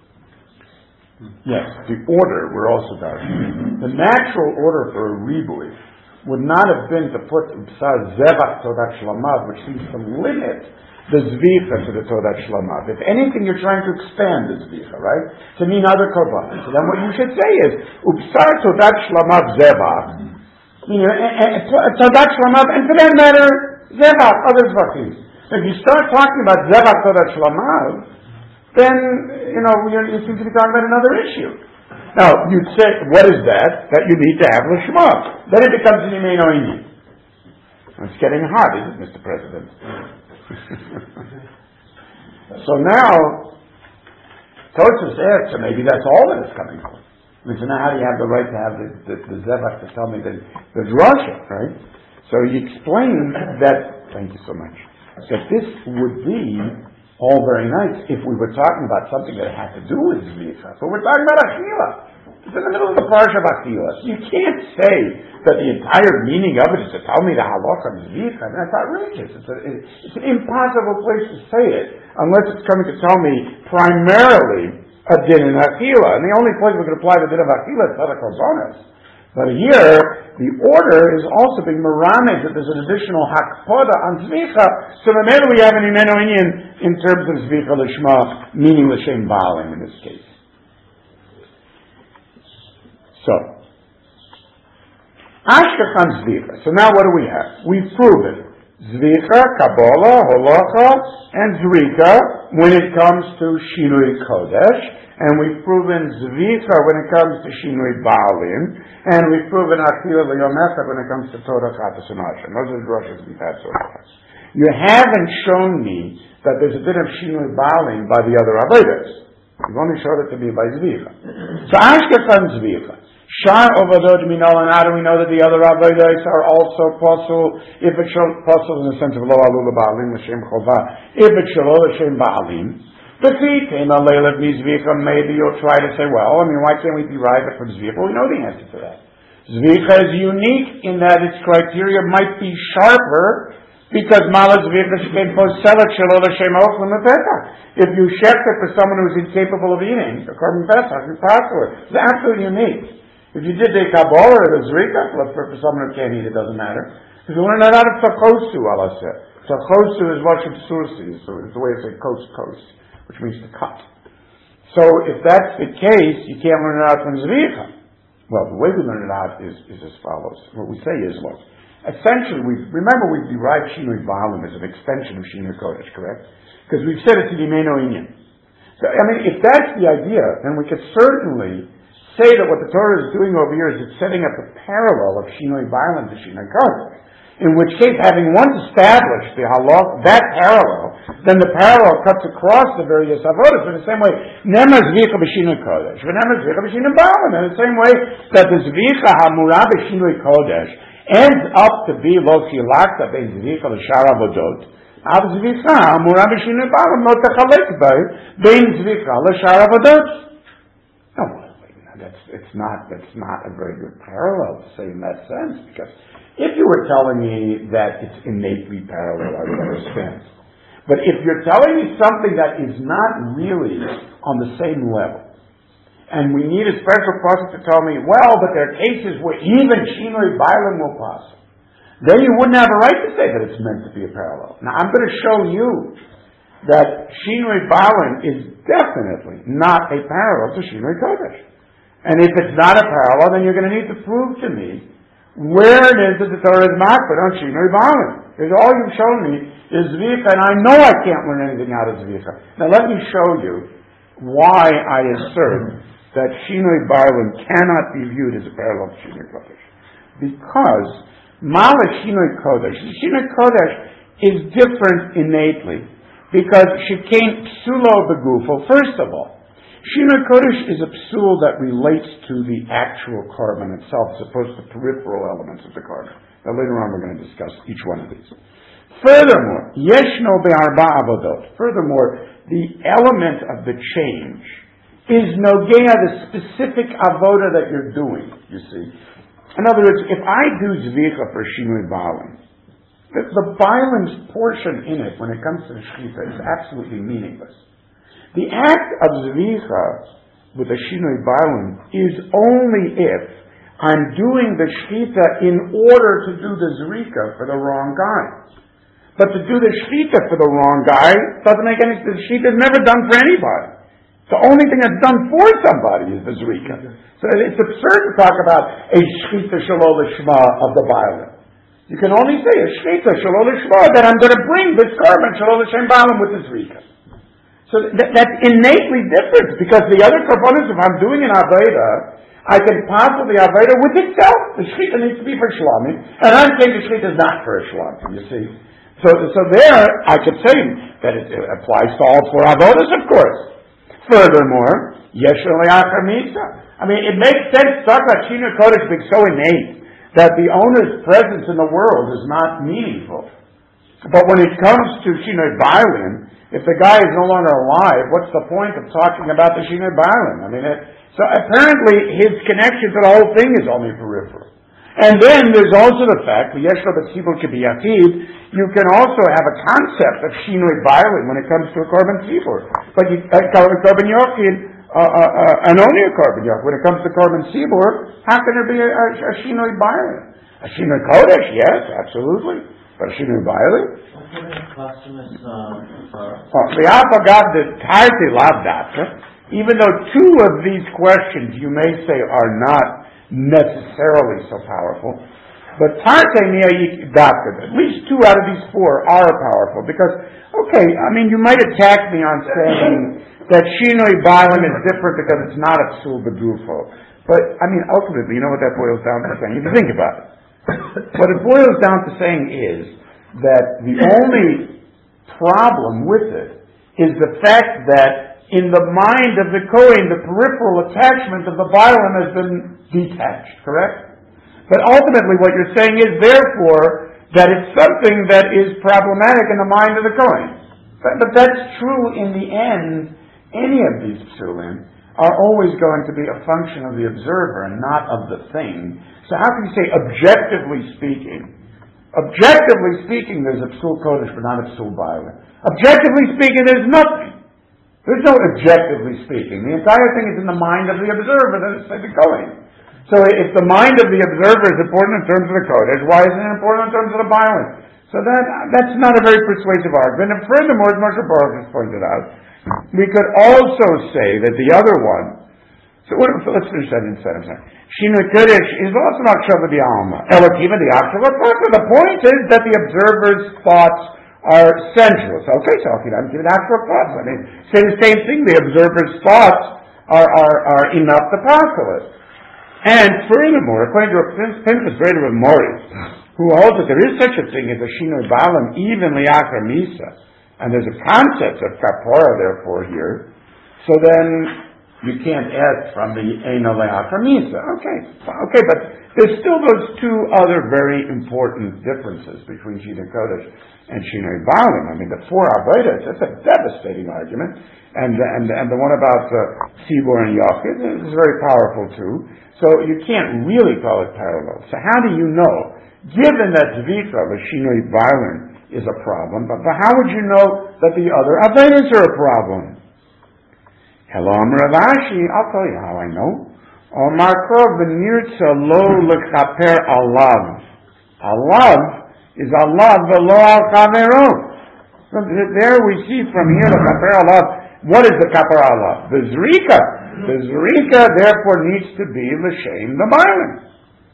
Yes, the order we're also talking. The natural order for a rebui would not have been to put Zevach Todat Shlamav, which seems to limit the zvicha to the Todat Shlamav. If anything, you're trying to expand the zvicha, right? To mean other korbanos. So then what you should say is, Upsar Todat Shlamav Zevach. You know, Todat Shlamav, and for that matter, Zevach, other zvachim. If you start talking about Zevach Todat Shlamav, then, you know, you seem to be talking about another issue. Now, you'd say, what is that? That you need to have l'shma. Then it becomes an imeno inyan. It's getting hot, isn't it, Mister President? So now, Tosfos asks, so maybe that's all that it's coming from. I mean, so now how do you have the right to have the, the, the zevach to tell me the, the drasha, right? So he explained that, thank you so much, that this would be all very nice if we were talking about something that had to do with zvicha. But we're talking about achila. It's in the middle of the parsha of achila. So you can't say that the entire meaning of it is to tell me the halakha of zvicha. That's outrageous. It's, a, it's an impossible place to say it unless it's coming to tell me primarily a din in achila. And the only place we could apply the din of achila is tzedek korbanos. But here, the order is also being meramed that there's an additional hakpoda on zvicha. So maybe we have an imeno inyan in terms of zvicha l'shma, meaning l'shem baalim in this case. So, ashkachan zvicha. So now what do we have? We've proven zvicha, kabbalah, holacha, and zrika when it comes to shinui kodesh, and we've proven zvicha when it comes to shinui baalim, and we've proven achila l'yom echad when it comes to Torah chatas and arsham. Those are the drushes we've had so far. You haven't shown me that there's a bit of shinui baalim by the other avodas. You've only showed it to me by zvicha. So ashkachan zvicha. Shar ovadot minol, and how do we know that the other avodas are also possible? If it's possible in the sense of lo alu l'baalim l'shem chova, if it's shelo l'shem baalim, maybe you'll try to say, well, I mean, why can't we derive it from zvicha? Well, we know the answer to that. Zvicha is unique in that its criteria might be sharper because Mala Zvicha Shkein Poselet Shelo L'Shem Ochlim Lepetach. If you shecht it for someone who's incapable of eating, the Korban Pesach, you pass to it. It's absolutely unique. If you did the Kabbalah or the Zrika for, for someone who can't eat, it doesn't matter. If you learn that out of Tzachosu, Allah said. Tzachosu is Lashon Sursi, so it's the way to say coast, coast, which means to cut. So if that's the case, you can't learn it out from Zvicha. Well, the way we learn it out is, is as follows. What we say is, look, essentially, we remember we derived Shinui Baalim as an extension of Shinui Kodesh, correct? Because we've said it's the Yimeno Inyan. So, I mean, if that's the idea, then we could certainly say that what the Torah is doing over here is it's setting up a parallel of Shinui Baalim to Shinui Kodesh. In which case, having once established the halach, that parallel, then the parallel cuts across the various avodas in the same way. Nemer zvicha b'shinui kodesh, v'nemer zvicha b'shinui baalim. In the same way that the zvicha hamura b'shinui kodesh ends up to be lo chilakta bein zvicha l'shar avodot. Av zvicha hamura b'shinui baalim lo techalek bein zvicha l'shar avodot. No, that's it's not that's not a very good parallel to say in that sense, because if you were telling me that it's innately parallel, I would understand. But if you're telling me something that is not really on the same level, and we need a special process to tell me, well, but there are cases where even Shinui Baalim will pass, then you wouldn't have a right to say that it's meant to be a parallel. Now, I'm going to show you that Shinui Baalim is definitely not a parallel to Shinui Kodesh. And if it's not a parallel, then you're going to need to prove to me where it is that the Torah is makbid on Shinui Baalim. Because all you've shown me is Zvicha, and I know I can't learn anything out of Zvicha. Now let me show you why I assert that Shinui Baalim cannot be viewed as a parallel to Shinui Kodesh. Because Mala Shinui Kodesh, Shinui Kodesh is different innately. Because Shekain Psulo Begufo, first of all, Shinui Kodesh is a psul that relates to the actual korban itself, as opposed to peripheral elements of the korban. Now later on we're going to discuss each one of these. Furthermore, yeshno be'arba avodot. Furthermore, the element of the change is nogea, the specific avoda that you're doing, you see. In other words, if I do zvicha for Shinui Baalim, the, the Baalim's portion in it, when it comes to the shechita, is absolutely meaningless. The act of Zvicha with a Shinui Baalim is only if I'm doing the Shechita in order to do the Zrika for the wrong guy. But to do the Shechita for the wrong guy doesn't make any sense. The Shechita is never done for anybody. The only thing that's done for somebody is the Zrika. So it's absurd to talk about a Shechita Shelo L'Shma of the Baalim. You can only say a Shechita Shelo L'Shma that I'm going to bring this korban Shelo L'Shem Baalim with the Zrika. So that, that's innately different, because the other components, if I'm doing an Aveda, I can possibly Aveda with itself. The Shechita needs to be for Shlamim, and I'm saying the Shechita is not for a Shlamim, you see. So so there, I could say that it, it applies to all four Avodas, of course. Furthermore, Yeshua Le'achar Misa. I mean, it makes sense to talk about Shinui Kodesh being so innate that the owner's presence in the world is not meaningful. But when it comes to Shinui Baalim, if the guy is no longer alive, what's the point of talking about the Shinui Baalim? I mean, it, so apparently his connection to the whole thing is only peripheral. And then there's also the fact, you can also have a concept of Shinui Baalim when it comes to a korban tzibur. But you, uh, korban yochid, uh, uh, uh, and only a korban yochid. When it comes to korban tzibur, how can there be a, a, a Shinui Baalim? A Shinui Kodesh, yes, absolutely. But a Shinui Baalim? Even though two of these questions you may say are not necessarily so powerful, but at least two out of these four are powerful, because, okay, I mean, you might attack me on saying that Shinui Baalim is different because it's not a psul begufo. But, I mean, ultimately, you know what that boils down to saying? If you think about it. What it boils down to saying is that the only problem with it is the fact that in the mind of the Kohen, the peripheral attachment of the Baalim has been detached, correct? But ultimately what you're saying is, therefore, that it's something that is problematic in the mind of the Kohen. But, but that's true in the end, any of these psulim. are always going to be a function of the observer and not of the thing. So how can you say objectively speaking? Objectively speaking, there's a psul kodesh, but not a psul bailing. Objectively speaking, there's nothing. There's no objectively speaking. The entire thing is in the mind of the observer that is the going. So if the mind of the observer is important in terms of the kodesh, why isn't it important in terms of the bailing? So that that's not a very persuasive argument. And furthermore, as Moshe Baruch has pointed out, we could also say that the other one, so what, let's finish that instead. I'm sorry. Shinui Kodesh is also not Shabbat the Alma. Elokim the actual thought. The point is that the observer's thoughts are sensuous. Okay, so I'll give it actual thoughts. I mean, say the same thing. The observer's thoughts are are, are enough to postulate. And furthermore, according to Pinchas Breder of Morris, who holds that there is such a thing as a Shinui Balam, even Liachar Misa, and there's a concept of Kapora, therefore, here, so then you can't add from the Eino Liachar Misa. Okay, okay, but there's still those two other very important differences between Shinui Kodesh and Shinui Balam. I mean, the four Avodas, that's a devastating argument, and and and the one about uh, Tzibor and Yochid is very powerful too. So you can't really call it parallel. So how do you know? Given that Zvika, the Shinui Balam, is a problem, but, but how would you know that the other Avodas are a problem? Hello, Rav Ashi, I'll tell you how I know. Omar Kov v'nirtza lo l'chaper alav. Alav is alav v'lo al chavero. There we see from here l'chaper alav. What is the chaper alav? The zrika. The zrika therefore needs to be l'shem the bailin.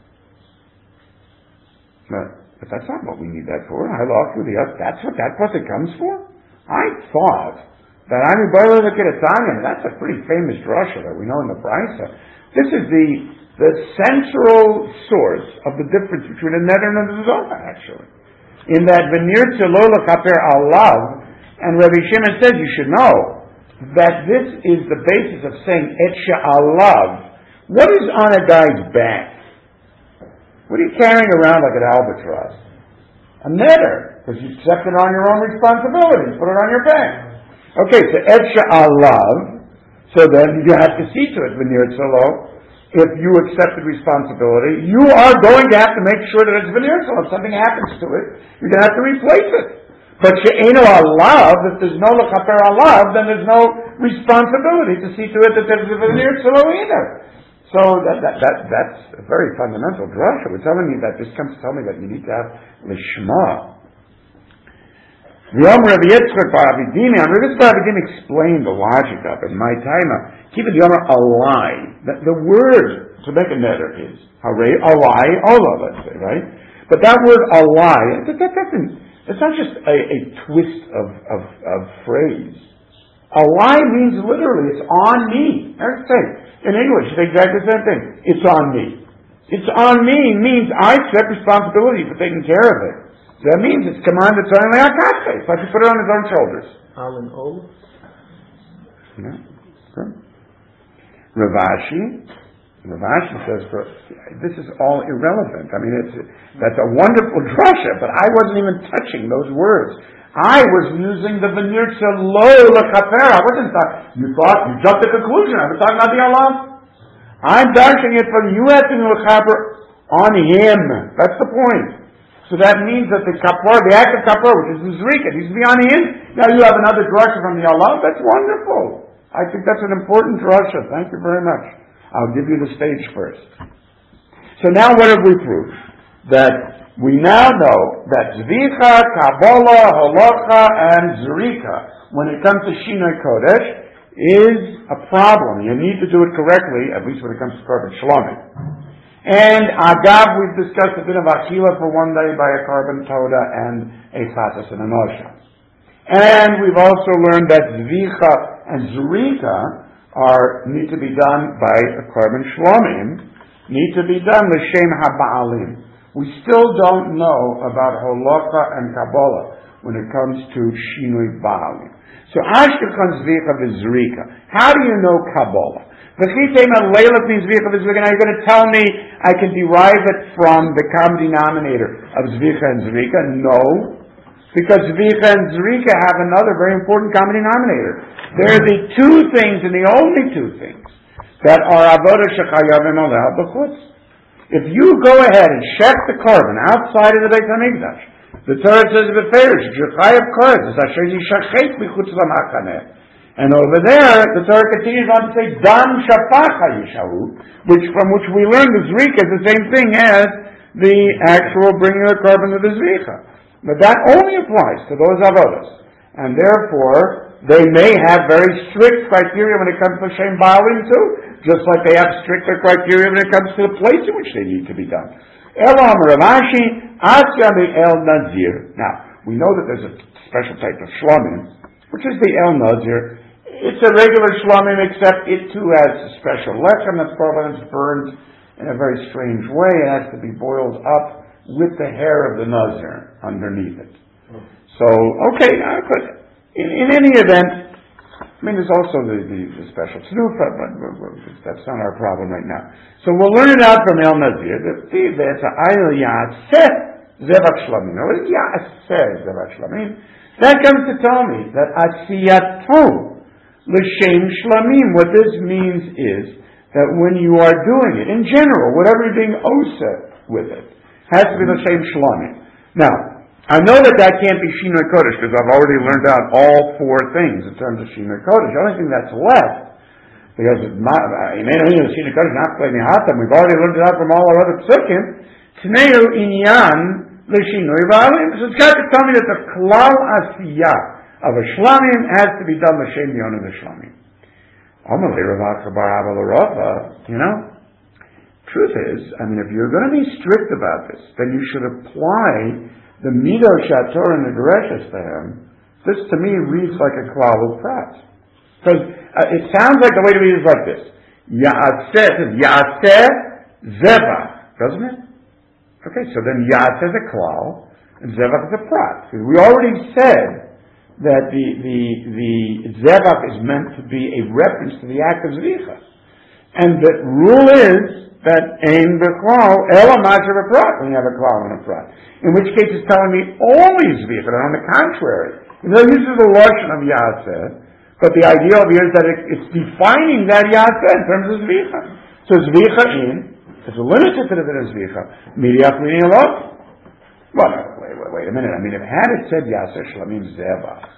But, but that's not what we need that for. I lost with the other. That's what that pasuk comes for. I thought that Ami Baila L'Kiratanya, that's a pretty famous drasha that we know in the Brisa. This is the the central source of the difference between a neder and a zohar, actually. In that Venir Tzelo L'Chaper Alav, and Rabbi Shimon says you should know that this is the basis of saying Etsha Alav. What is on a guy's back? What are you carrying around like an albatross? A neder, because you accept it on your own responsibility. Put it on your back. Okay, so Etsha Alav, so then you have to see to it when you're Tzelo. If you accepted responsibility, you are going to have to make sure that it's Veneer Tzelo. If something happens to it, you're going to have to replace it. But She'eno Alav, if there's no L'chaper Alav, then there's no responsibility to see to it that there's a Veneer Tzelo either. So that, that, that, that's a very fundamental drasha. We're telling you that this comes to tell me that you need to have Lishma. The Omer of Yitzchak Bar Avidim, and Rabbi Bar Avidim explained the logic of it. My time, keep it the Omer a lie. The, the word to make a neder is hare a lie, ola, let's say, right? But that word a lie, that, that doesn't. It's not just a, a twist of, of, of phrase. A lie means literally it's on me. Let's say in English, it's exactly the same thing. It's on me. It's on me means I accept responsibility for taking care of it. So that means it's commanded to only Akashe. So I can put it on his own shoulders. Al and Ol? Yeah. Good. Rav Ashi, Rav Ashi says, this is all irrelevant. I mean, it's that's a wonderful drasha, but I wasn't even touching those words. I was using the veneer to lo l'chaper. I wasn't talking. You thought, you jumped to conclusion. I was talking about the Allah. I'm dashing it from you have to l'chaper on him. That's the point. So that means that the kapor, the act of kapor, which is the zrika, needs to be on him. Now you have another drasha from the Allah. That's wonderful. I think that's an important drasha. Thank you very much. I'll give you the stage first. So now what have we proved? That we now know that zvicha, kabbalah, halacha, and zrika, when it comes to Shinui Kodesh, is a problem. You need to do it correctly, at least when it comes to korban shlomim. And Agav, we've discussed a bit of Achila for one day by a korban toda and a chatas and a nosha. And we've also learned that zvicha and zrika are need to be done by a korban shlomim, need to be done l'shem haba'alim. We still don't know about halacha and kabbalah when it comes to shinui ba'alim. So ashkechon zvicha v'zrika. How do you know kabbalah? Now you're going to tell me I can derive it from the common denominator of zvicha and zrika? No. Because Zvicha and Zrika have another very important common denominator. They're the two things, and the only two things, that are avodah shechayavim aleh b'chutz. If you go ahead and check the carbon outside of the Beit HaMikdash, the Torah says b'ferish, shechayav koretz, asher yishachet b'chutz lamachaneh. And over there, the Torah continues on to say, dam shafacha yishahu, which from which we learn the Zrika is the same thing as the actual bringing of the carbon to the Zvicha. But that only applies to those avodas. And therefore, they may have very strict criteria when it comes to Shem Baalim too, just like they have stricter criteria when it comes to the place in which they need to be done. Elam Ravashi, Asya the El Nazir. Now, we know that there's a special type of shlamim, which is the El Nazir. It's a regular shlamim, except it too has a special lechem that's probably burned in a very strange way. It has to be boiled up with the hair of the Nazir underneath it. So, okay, in, in any event, I mean, there's also the, the, the special tznufa, but that's not our problem right now. So we'll learn it out from El Nazir. That's a ayil ya'aseh zevach shlamim. Now, what is ya'aseh zevach shlamim? That comes to tell me that asiyato l'shem shlamim. What this means is that when you are doing it, in general, whatever you're being oseh with it, has to be the same shlamim. Now, I know that that can't be Shinoi Kodesh because I've already learned out all four things in terms of Shinoi Kodesh. The only thing that's left, because you may not know Shinoi Kodesh, not Plei Mihatam, we've already learned it out from all our other psukim, Tneu Inyan L'Shinoi Ba'alim. So it's got to tell me that the Klal Asiyah of a shlamim has to be done L'Shem Yon of the shlamim. Amalei Rav Bar Abba L'Rafa, you know, truth is, I mean, if you're going to be strict about this, then you should apply the Midah Shator and the Gereshus to him. This, to me, reads like a klal prat. Because uh, it sounds like the way to read it is like this. Ya'aseh, Ya'aseh Zevach, doesn't it? Okay, so then Ya'aseh is a klal, and Zevach is a prat. We already said that the, the, the Zevach is meant to be a reference to the act of Zvicha. And the rule is that ain b'klal ela matter of a prat when you have a klal and a prat. In which case it's telling me only zvicha, and on the contrary. You know, this is the lashon of yaseh, but the idea over here is that it, it's defining that yaseh in terms of zvicha. So zvicha in, it's limited to the bit of zvicha. Midiach meaning alone. Well, wait, wait, wait a minute. I mean, if had it said yaseh shlamim zevach,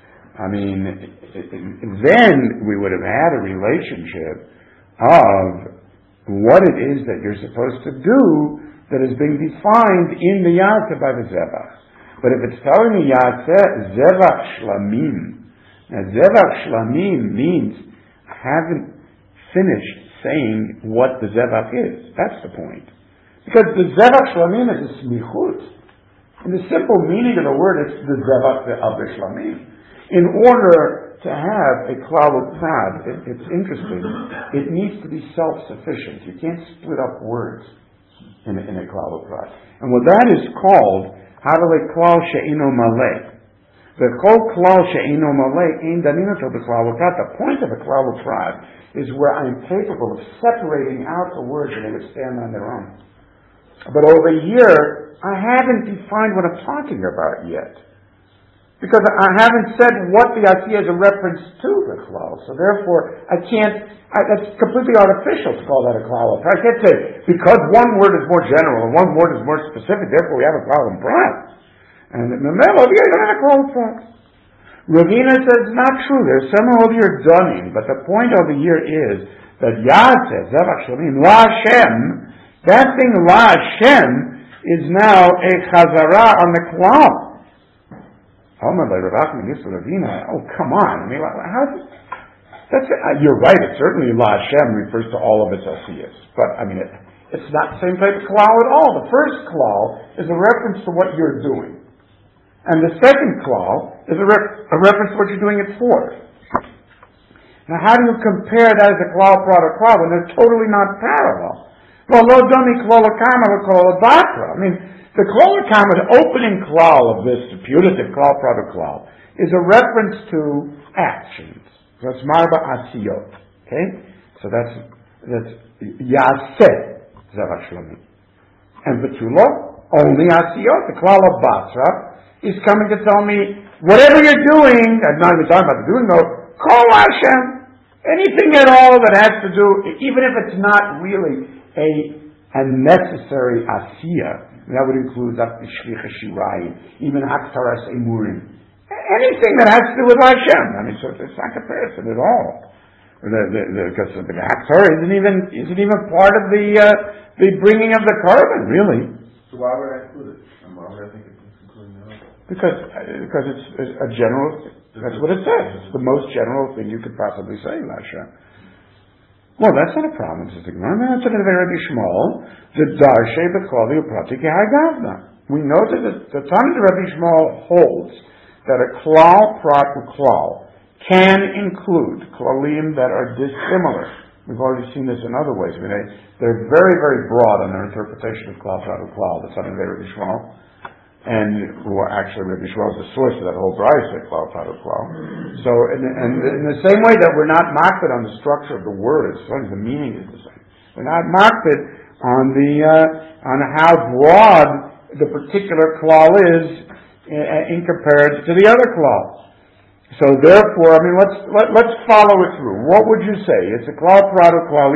I mean, it, it, then we would have had a relationship of what it is that you're supposed to do that is being defined in the Yaseh by the Zevach. But if it's telling me Yaseh Zevach Shlamim, now Zevach Shlamim means I haven't finished saying what the Zevach is. That's the point. Because the Zevach Shlamim is a smichut. In the simple meaning of the word, it's the Zevach of the Shlamim. In order to have a klal pad, it, it's interesting, it needs to be self-sufficient. You can't split up words in a, in a klal pad. And what that is called, hadale klal she'ino maleh. The kol klal she'ino maleh ein danino to the klal pad. The point of a klal pad is where I'm capable of separating out the words and they would stand on their own. But over here, I haven't defined what I'm talking about yet. Because I haven't said what the asiyah is a reference to the klal. So therefore, I can't, I, that's completely artificial to call that a klal. I can't say, because one word is more general and one word is more specific, therefore we have a klal and prat. And the Melo, yeah, you don't have a klal and prat. Ravina says, not true. There's some over here dunning, but the point over here is that Yaseh, Zevach Shlamim, La Hashem, that thing La Hashem is now a chazara on the klal. Oh, come on. I mean, how, that's it. You're right. It certainly, La Hashem refers to all of its asiyas. But, I mean, it, it's not the same type of klal at all. The first klal is a reference to what you're doing. And the second klal is a, re- a reference to what you're doing it for. Now, how do you compare that as a klal, product, klal, when they're totally not parallel? Well, lo dami klal kama klal batra. I mean, the klal kama, the opening klal of this putative klal, product, klal, is a reference to actions. So it's marba asiyot. Okay? So that's, that's yaseh zevach shlamim. And betula, only asiyot. The klal of batra is coming to tell me, whatever you're doing, I'm not even talking about the doing though, call Hashem. Anything at all that has to do, even if it's not really a, a necessary asiyah, that would include shlicha shirayim, even haktaras emurim. Anything that has to do with Hashem. I mean, so it's not comparison at all. Because the, the, the, the haktar isn't even isn't even part of the uh, the bringing of the carbon, really. So why would I include it? And why would I think it's including it? Because because it's a general. That's what it says. It's the most general thing you could possibly say, Lasha. Well, that's not a problem. It's a that's a very Shmuel. The darshe b'kol uprati kehagavna. We know that the, the Talmud of Rabbi Shmuel holds that a klal prat uklal can include klalim that are dissimilar. We've already seen this in other ways. I mean, they, they're very, very broad on their interpretation of klal prat uklal. The Talmud of Rabbi Shmuel. And well, actually, Rabbi Shmuel is the source of that whole brayso, klal prat uklal. So, and, and in the same way that we're not makbid on the structure of the words, as long as the meaning is the same, we're not makbid on the uh, on how broad the particular klal is in, in comparison to the other klal. So therefore, I mean, let's let, let's follow it through. What would you say? It's a klal prat uklal.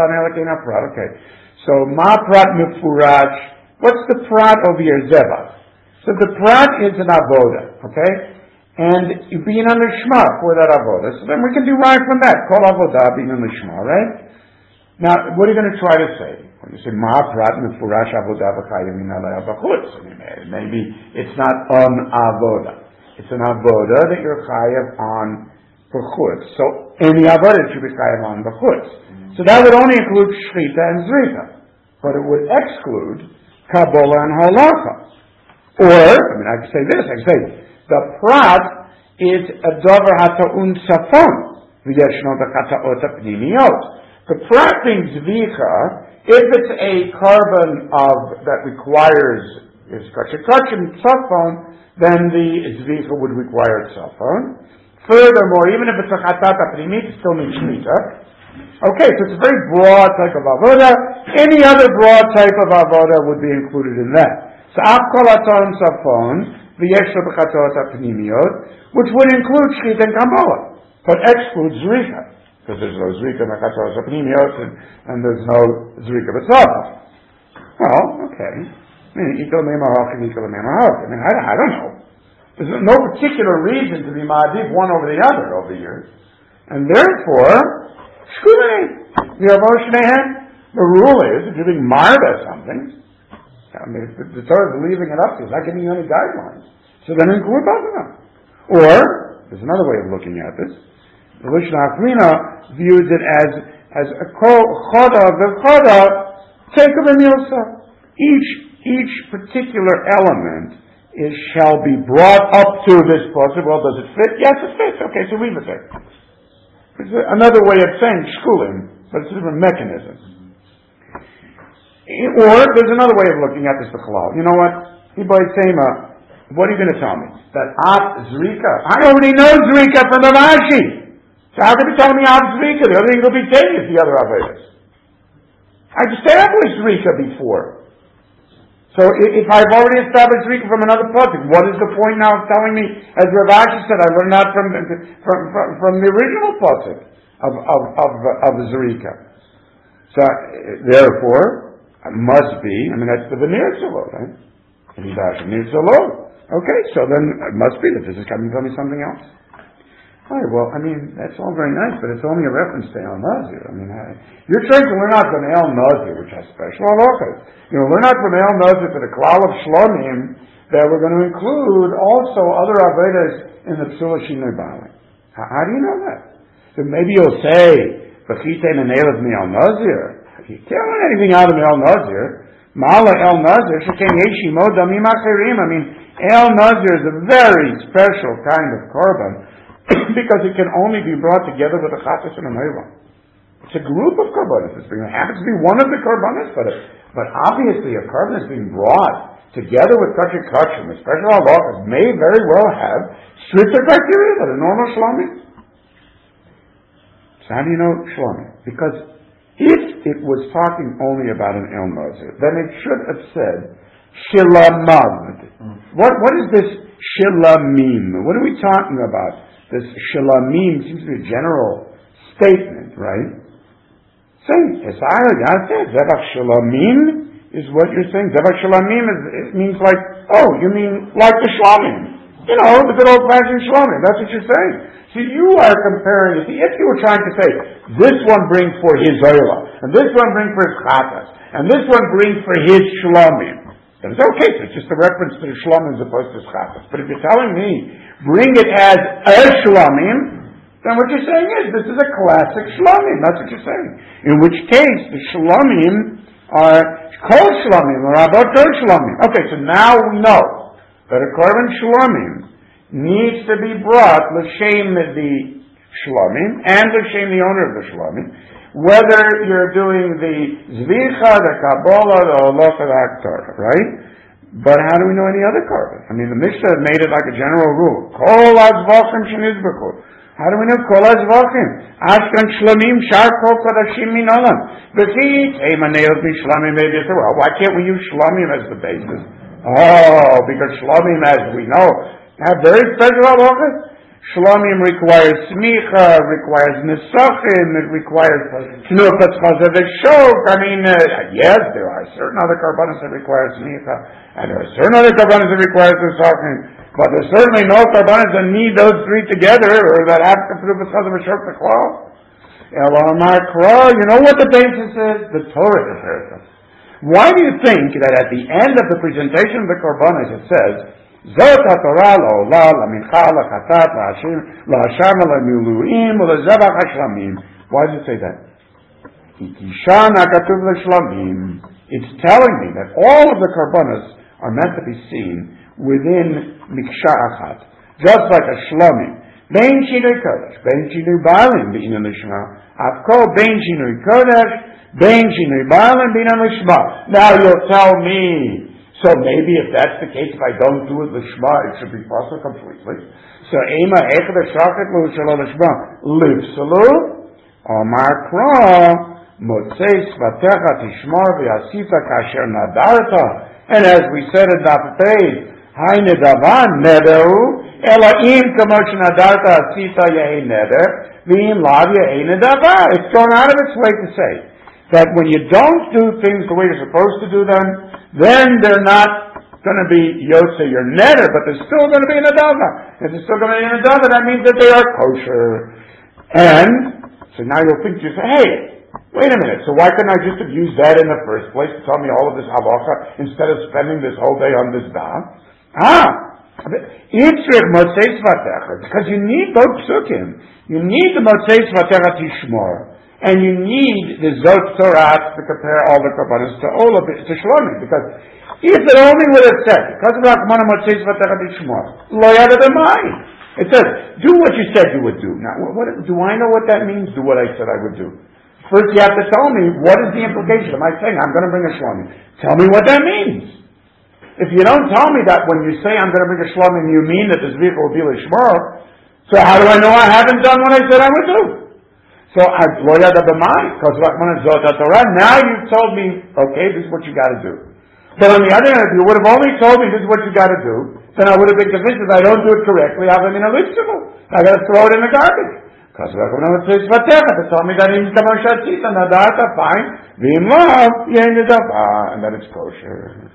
Okay. So ma prat mifurash. What's the prat over here? Zevach. So the prat is an avoda, okay? And being on the shma for that avoda. So then we can derive from that. Kol avoda being on the shma, right? Now, what are you going to try to say? When you say ma prat mifurash avoda v'chayim min alei b'chutz, maybe it's not an avoda. It's an avoda that you're chayav on b'chutz. So any avoda should be chayav on b'chutz. So that would only include shchita and zrika, but it would exclude kabbalah and halacha. Or, I mean, I can say this, I can say, the prat is a davar hata'un safon, v'yeshno b'chata'ot ha'pnimiyot. The prat being zvicha, if it's a carbon of, that requires, is kachakachim safon, then the zvicha would require safon. Furthermore, even if it's a chatat ha'pnimit, it still needs shmita. Okay, so it's a very broad type of avoda. Any other broad type of avoda would be included in that. So, Akolaton Safon, V'yeshlo B'chatot HaPnimiyot, which would include Shchit and Kabbalah, but excludes Zrika, because there's no Zrika B'chatot HaPnimiyot, and, and there's no Zrika B'tzavah. Well, okay. I mean, Ikol Me'mahok and Ikol Me'mahok. I mean, I, I don't know. There's no particular reason to be Ma'adif one over the other over here. And therefore, Shkulei, the rule is, if you're being marred at something, I mean, if the Torah is leaving it up to you, it's not giving you any guidelines. So then include both of them. Or, there's another way of looking at this. The Lishna Achrina views it as, as a choda, the choda, take of a milsa. Each, each particular element is, shall be brought up to this process. Well, does it fit? Yes, it fits. Okay, so leave it there. It's another way of saying shkulim, but it's a different mechanism. Or there's another way of looking at this b'chalal. You know what? Hibai Tema, what are you going to tell me? That At Zrika? I already know Zrika from Rav Ashi. So how can you tell me At Zrika? The other thing will be taken, the other Avedas. I established Zrika before. So if I've already established Zrika from another project, what is the point now of telling me, as Rav Ashi said, I learned that from from, from, from the original project of, of, of, of Zrika. So therefore, it must be, I mean, that's the veneer tzalo, right? Veneer tzalo. Okay, so then it must be that this is coming to tell me something else. All right, well, I mean, that's all very nice, but it's only a reference to El Nazir. I mean, I, you're trying to learn out from El Nazir, which has special halachas. You know, learn out from El Nazir to the klal of Shlomim, that we're going to include also other Avedas in the Psula Shinoi Bali. How, how do you know that? So maybe you'll say, B'chitein and Elav mi El Nazir. You can't learn anything out of El Nazir. Ma'ala El Nazir, Sheken Yeshi Mo Damim Acherim. I mean, El Nazir is a very special kind of korban because it can only be brought together with a chatas and a meila. It's a group of korbanos. It happens to be one of the korbanos, but it, but obviously a korban is being brought together with kachik kachim. A special halachas may very well have stricter criteria than a normal shlomi. So how do you know shlomi? Because if it was talking only about an El Nazir, then it should have said Shilamav. Mm. What what is this shilamim. What are we talking about? This shilamim seems to be a general statement, right? Saying, Zevach shilamim is what you're saying. Zevach shilamim is, it means like, oh, you mean like the shlamim. You know, the good old-fashioned shlamim. That's what you're saying. See, you are comparing, see, if you were trying to say, this one brings for his oila, and this one brings for his chatas, and this one brings for his shlamim, then it's okay, so it's just a reference to the shlamim as opposed to his chatas. But if you're telling me, bring it as a shlamim, then what you're saying is, this is a classic shlamim. That's what you're saying. In which case, the shlamim are kol shlamim, or about kol shlamim. Okay, so now we know that a korban shlamim needs to be brought l'shem the shlamim and l'shem the owner of the shlamim, whether you're doing the zvicha, the kabbalah, the halacha, the haktorah, right? But how do we know any other korban? I mean, the Mishnah made it like a general rule. Kol azvachim shenizbechu. How do we know kol azvachim? Ashkan shlamim shar kol kadashim min olam. V'chi teimaneiot mi shlamim maybe. Well, why can't we use shlamim as the basis? Oh, because shlamim, as we know, have very special halachas. Shlamim requires smicha, requires nesachim, it requires tnuchat chazav shok. I mean, uh, yes, there are certain other karbanos that require smicha, and there are certain other karbanos that require nesachim, but there's certainly no karbanos that need those three together, or that have tnuchat chazav shok to klal. You know what the basis is? The Torah prepares us. Why do you think that at the end of the presentation of the karbanos it says, Zot HaTorah la'olah, la'mincha, la'chatat, la'ashim, la'asham, la'miluim, la'zevach ha'shlamim. Why does it say that? Ikishan ha'katuv la'shlamim. It's telling me that all of the karbanos are meant to be seen within miksha achat. Just like a shlamim. Bein shinui kodesh, bein shinui ba'alim, b'ina lishma, afko bein shinui kodesh, bein shinui ba'alim, b'ina lishma. Now you'll tell me, so maybe if that's the case, if I don't do it l'shma, it should be possible completely. So ema echad shachet lo shelo l'shma livsalu amar kra motzei svatecha tishmar v'yasita kasher nadarta. And as we said in Daf Pei, hay nedavan nederu ela im kamosh nadarta asita yehi neder v'im lav yehi nedava. It's gone out of its way to say that when you don't do things the way you're supposed to do them, then they're not going to be yotze your neder, but they're still going to be an adava. If they're still going to be an adava, that means that they are kosher. And so now you'll think to yourself, hey, wait a minute, so why couldn't I just have used that in the first place to tell me all of this halacha instead of spending this whole day on this daf? Ah! Yitzrich motzei svatecha, because you need both psukim. You need the motzei svatecha tishmor. And you need the Zot Torah to compare all the karbanos to all of it, to Shlomi. Because if it only would have said, because of Rachmana Motzei Svatech B'Shmor, lo yada b'mayim. It says, do what you said you would do. Now, what, do I know what that means? Do what I said I would do. First you have to tell me, what is the implication? Am I saying, I'm going to bring a Shlomi? Tell me what that means. If you don't tell me that when you say I'm going to bring a Shlomi, you mean that this vehicle will be Lishmor, so how do I know I haven't done what I said I would do? So I blow out of the mind because now you've told me, okay, this is what you got to do. But on the other hand, if you would have only told me this is what you got to do, then I would have been convinced if I don't do it correctly, I'll be in a litzvah. I got to throw it in the garbage. Because they told me that in Kamashatita, Nadata, fine, Vim love, and that it's kosher.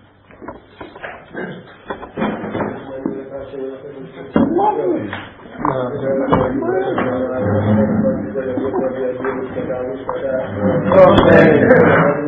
Lovely. Okay.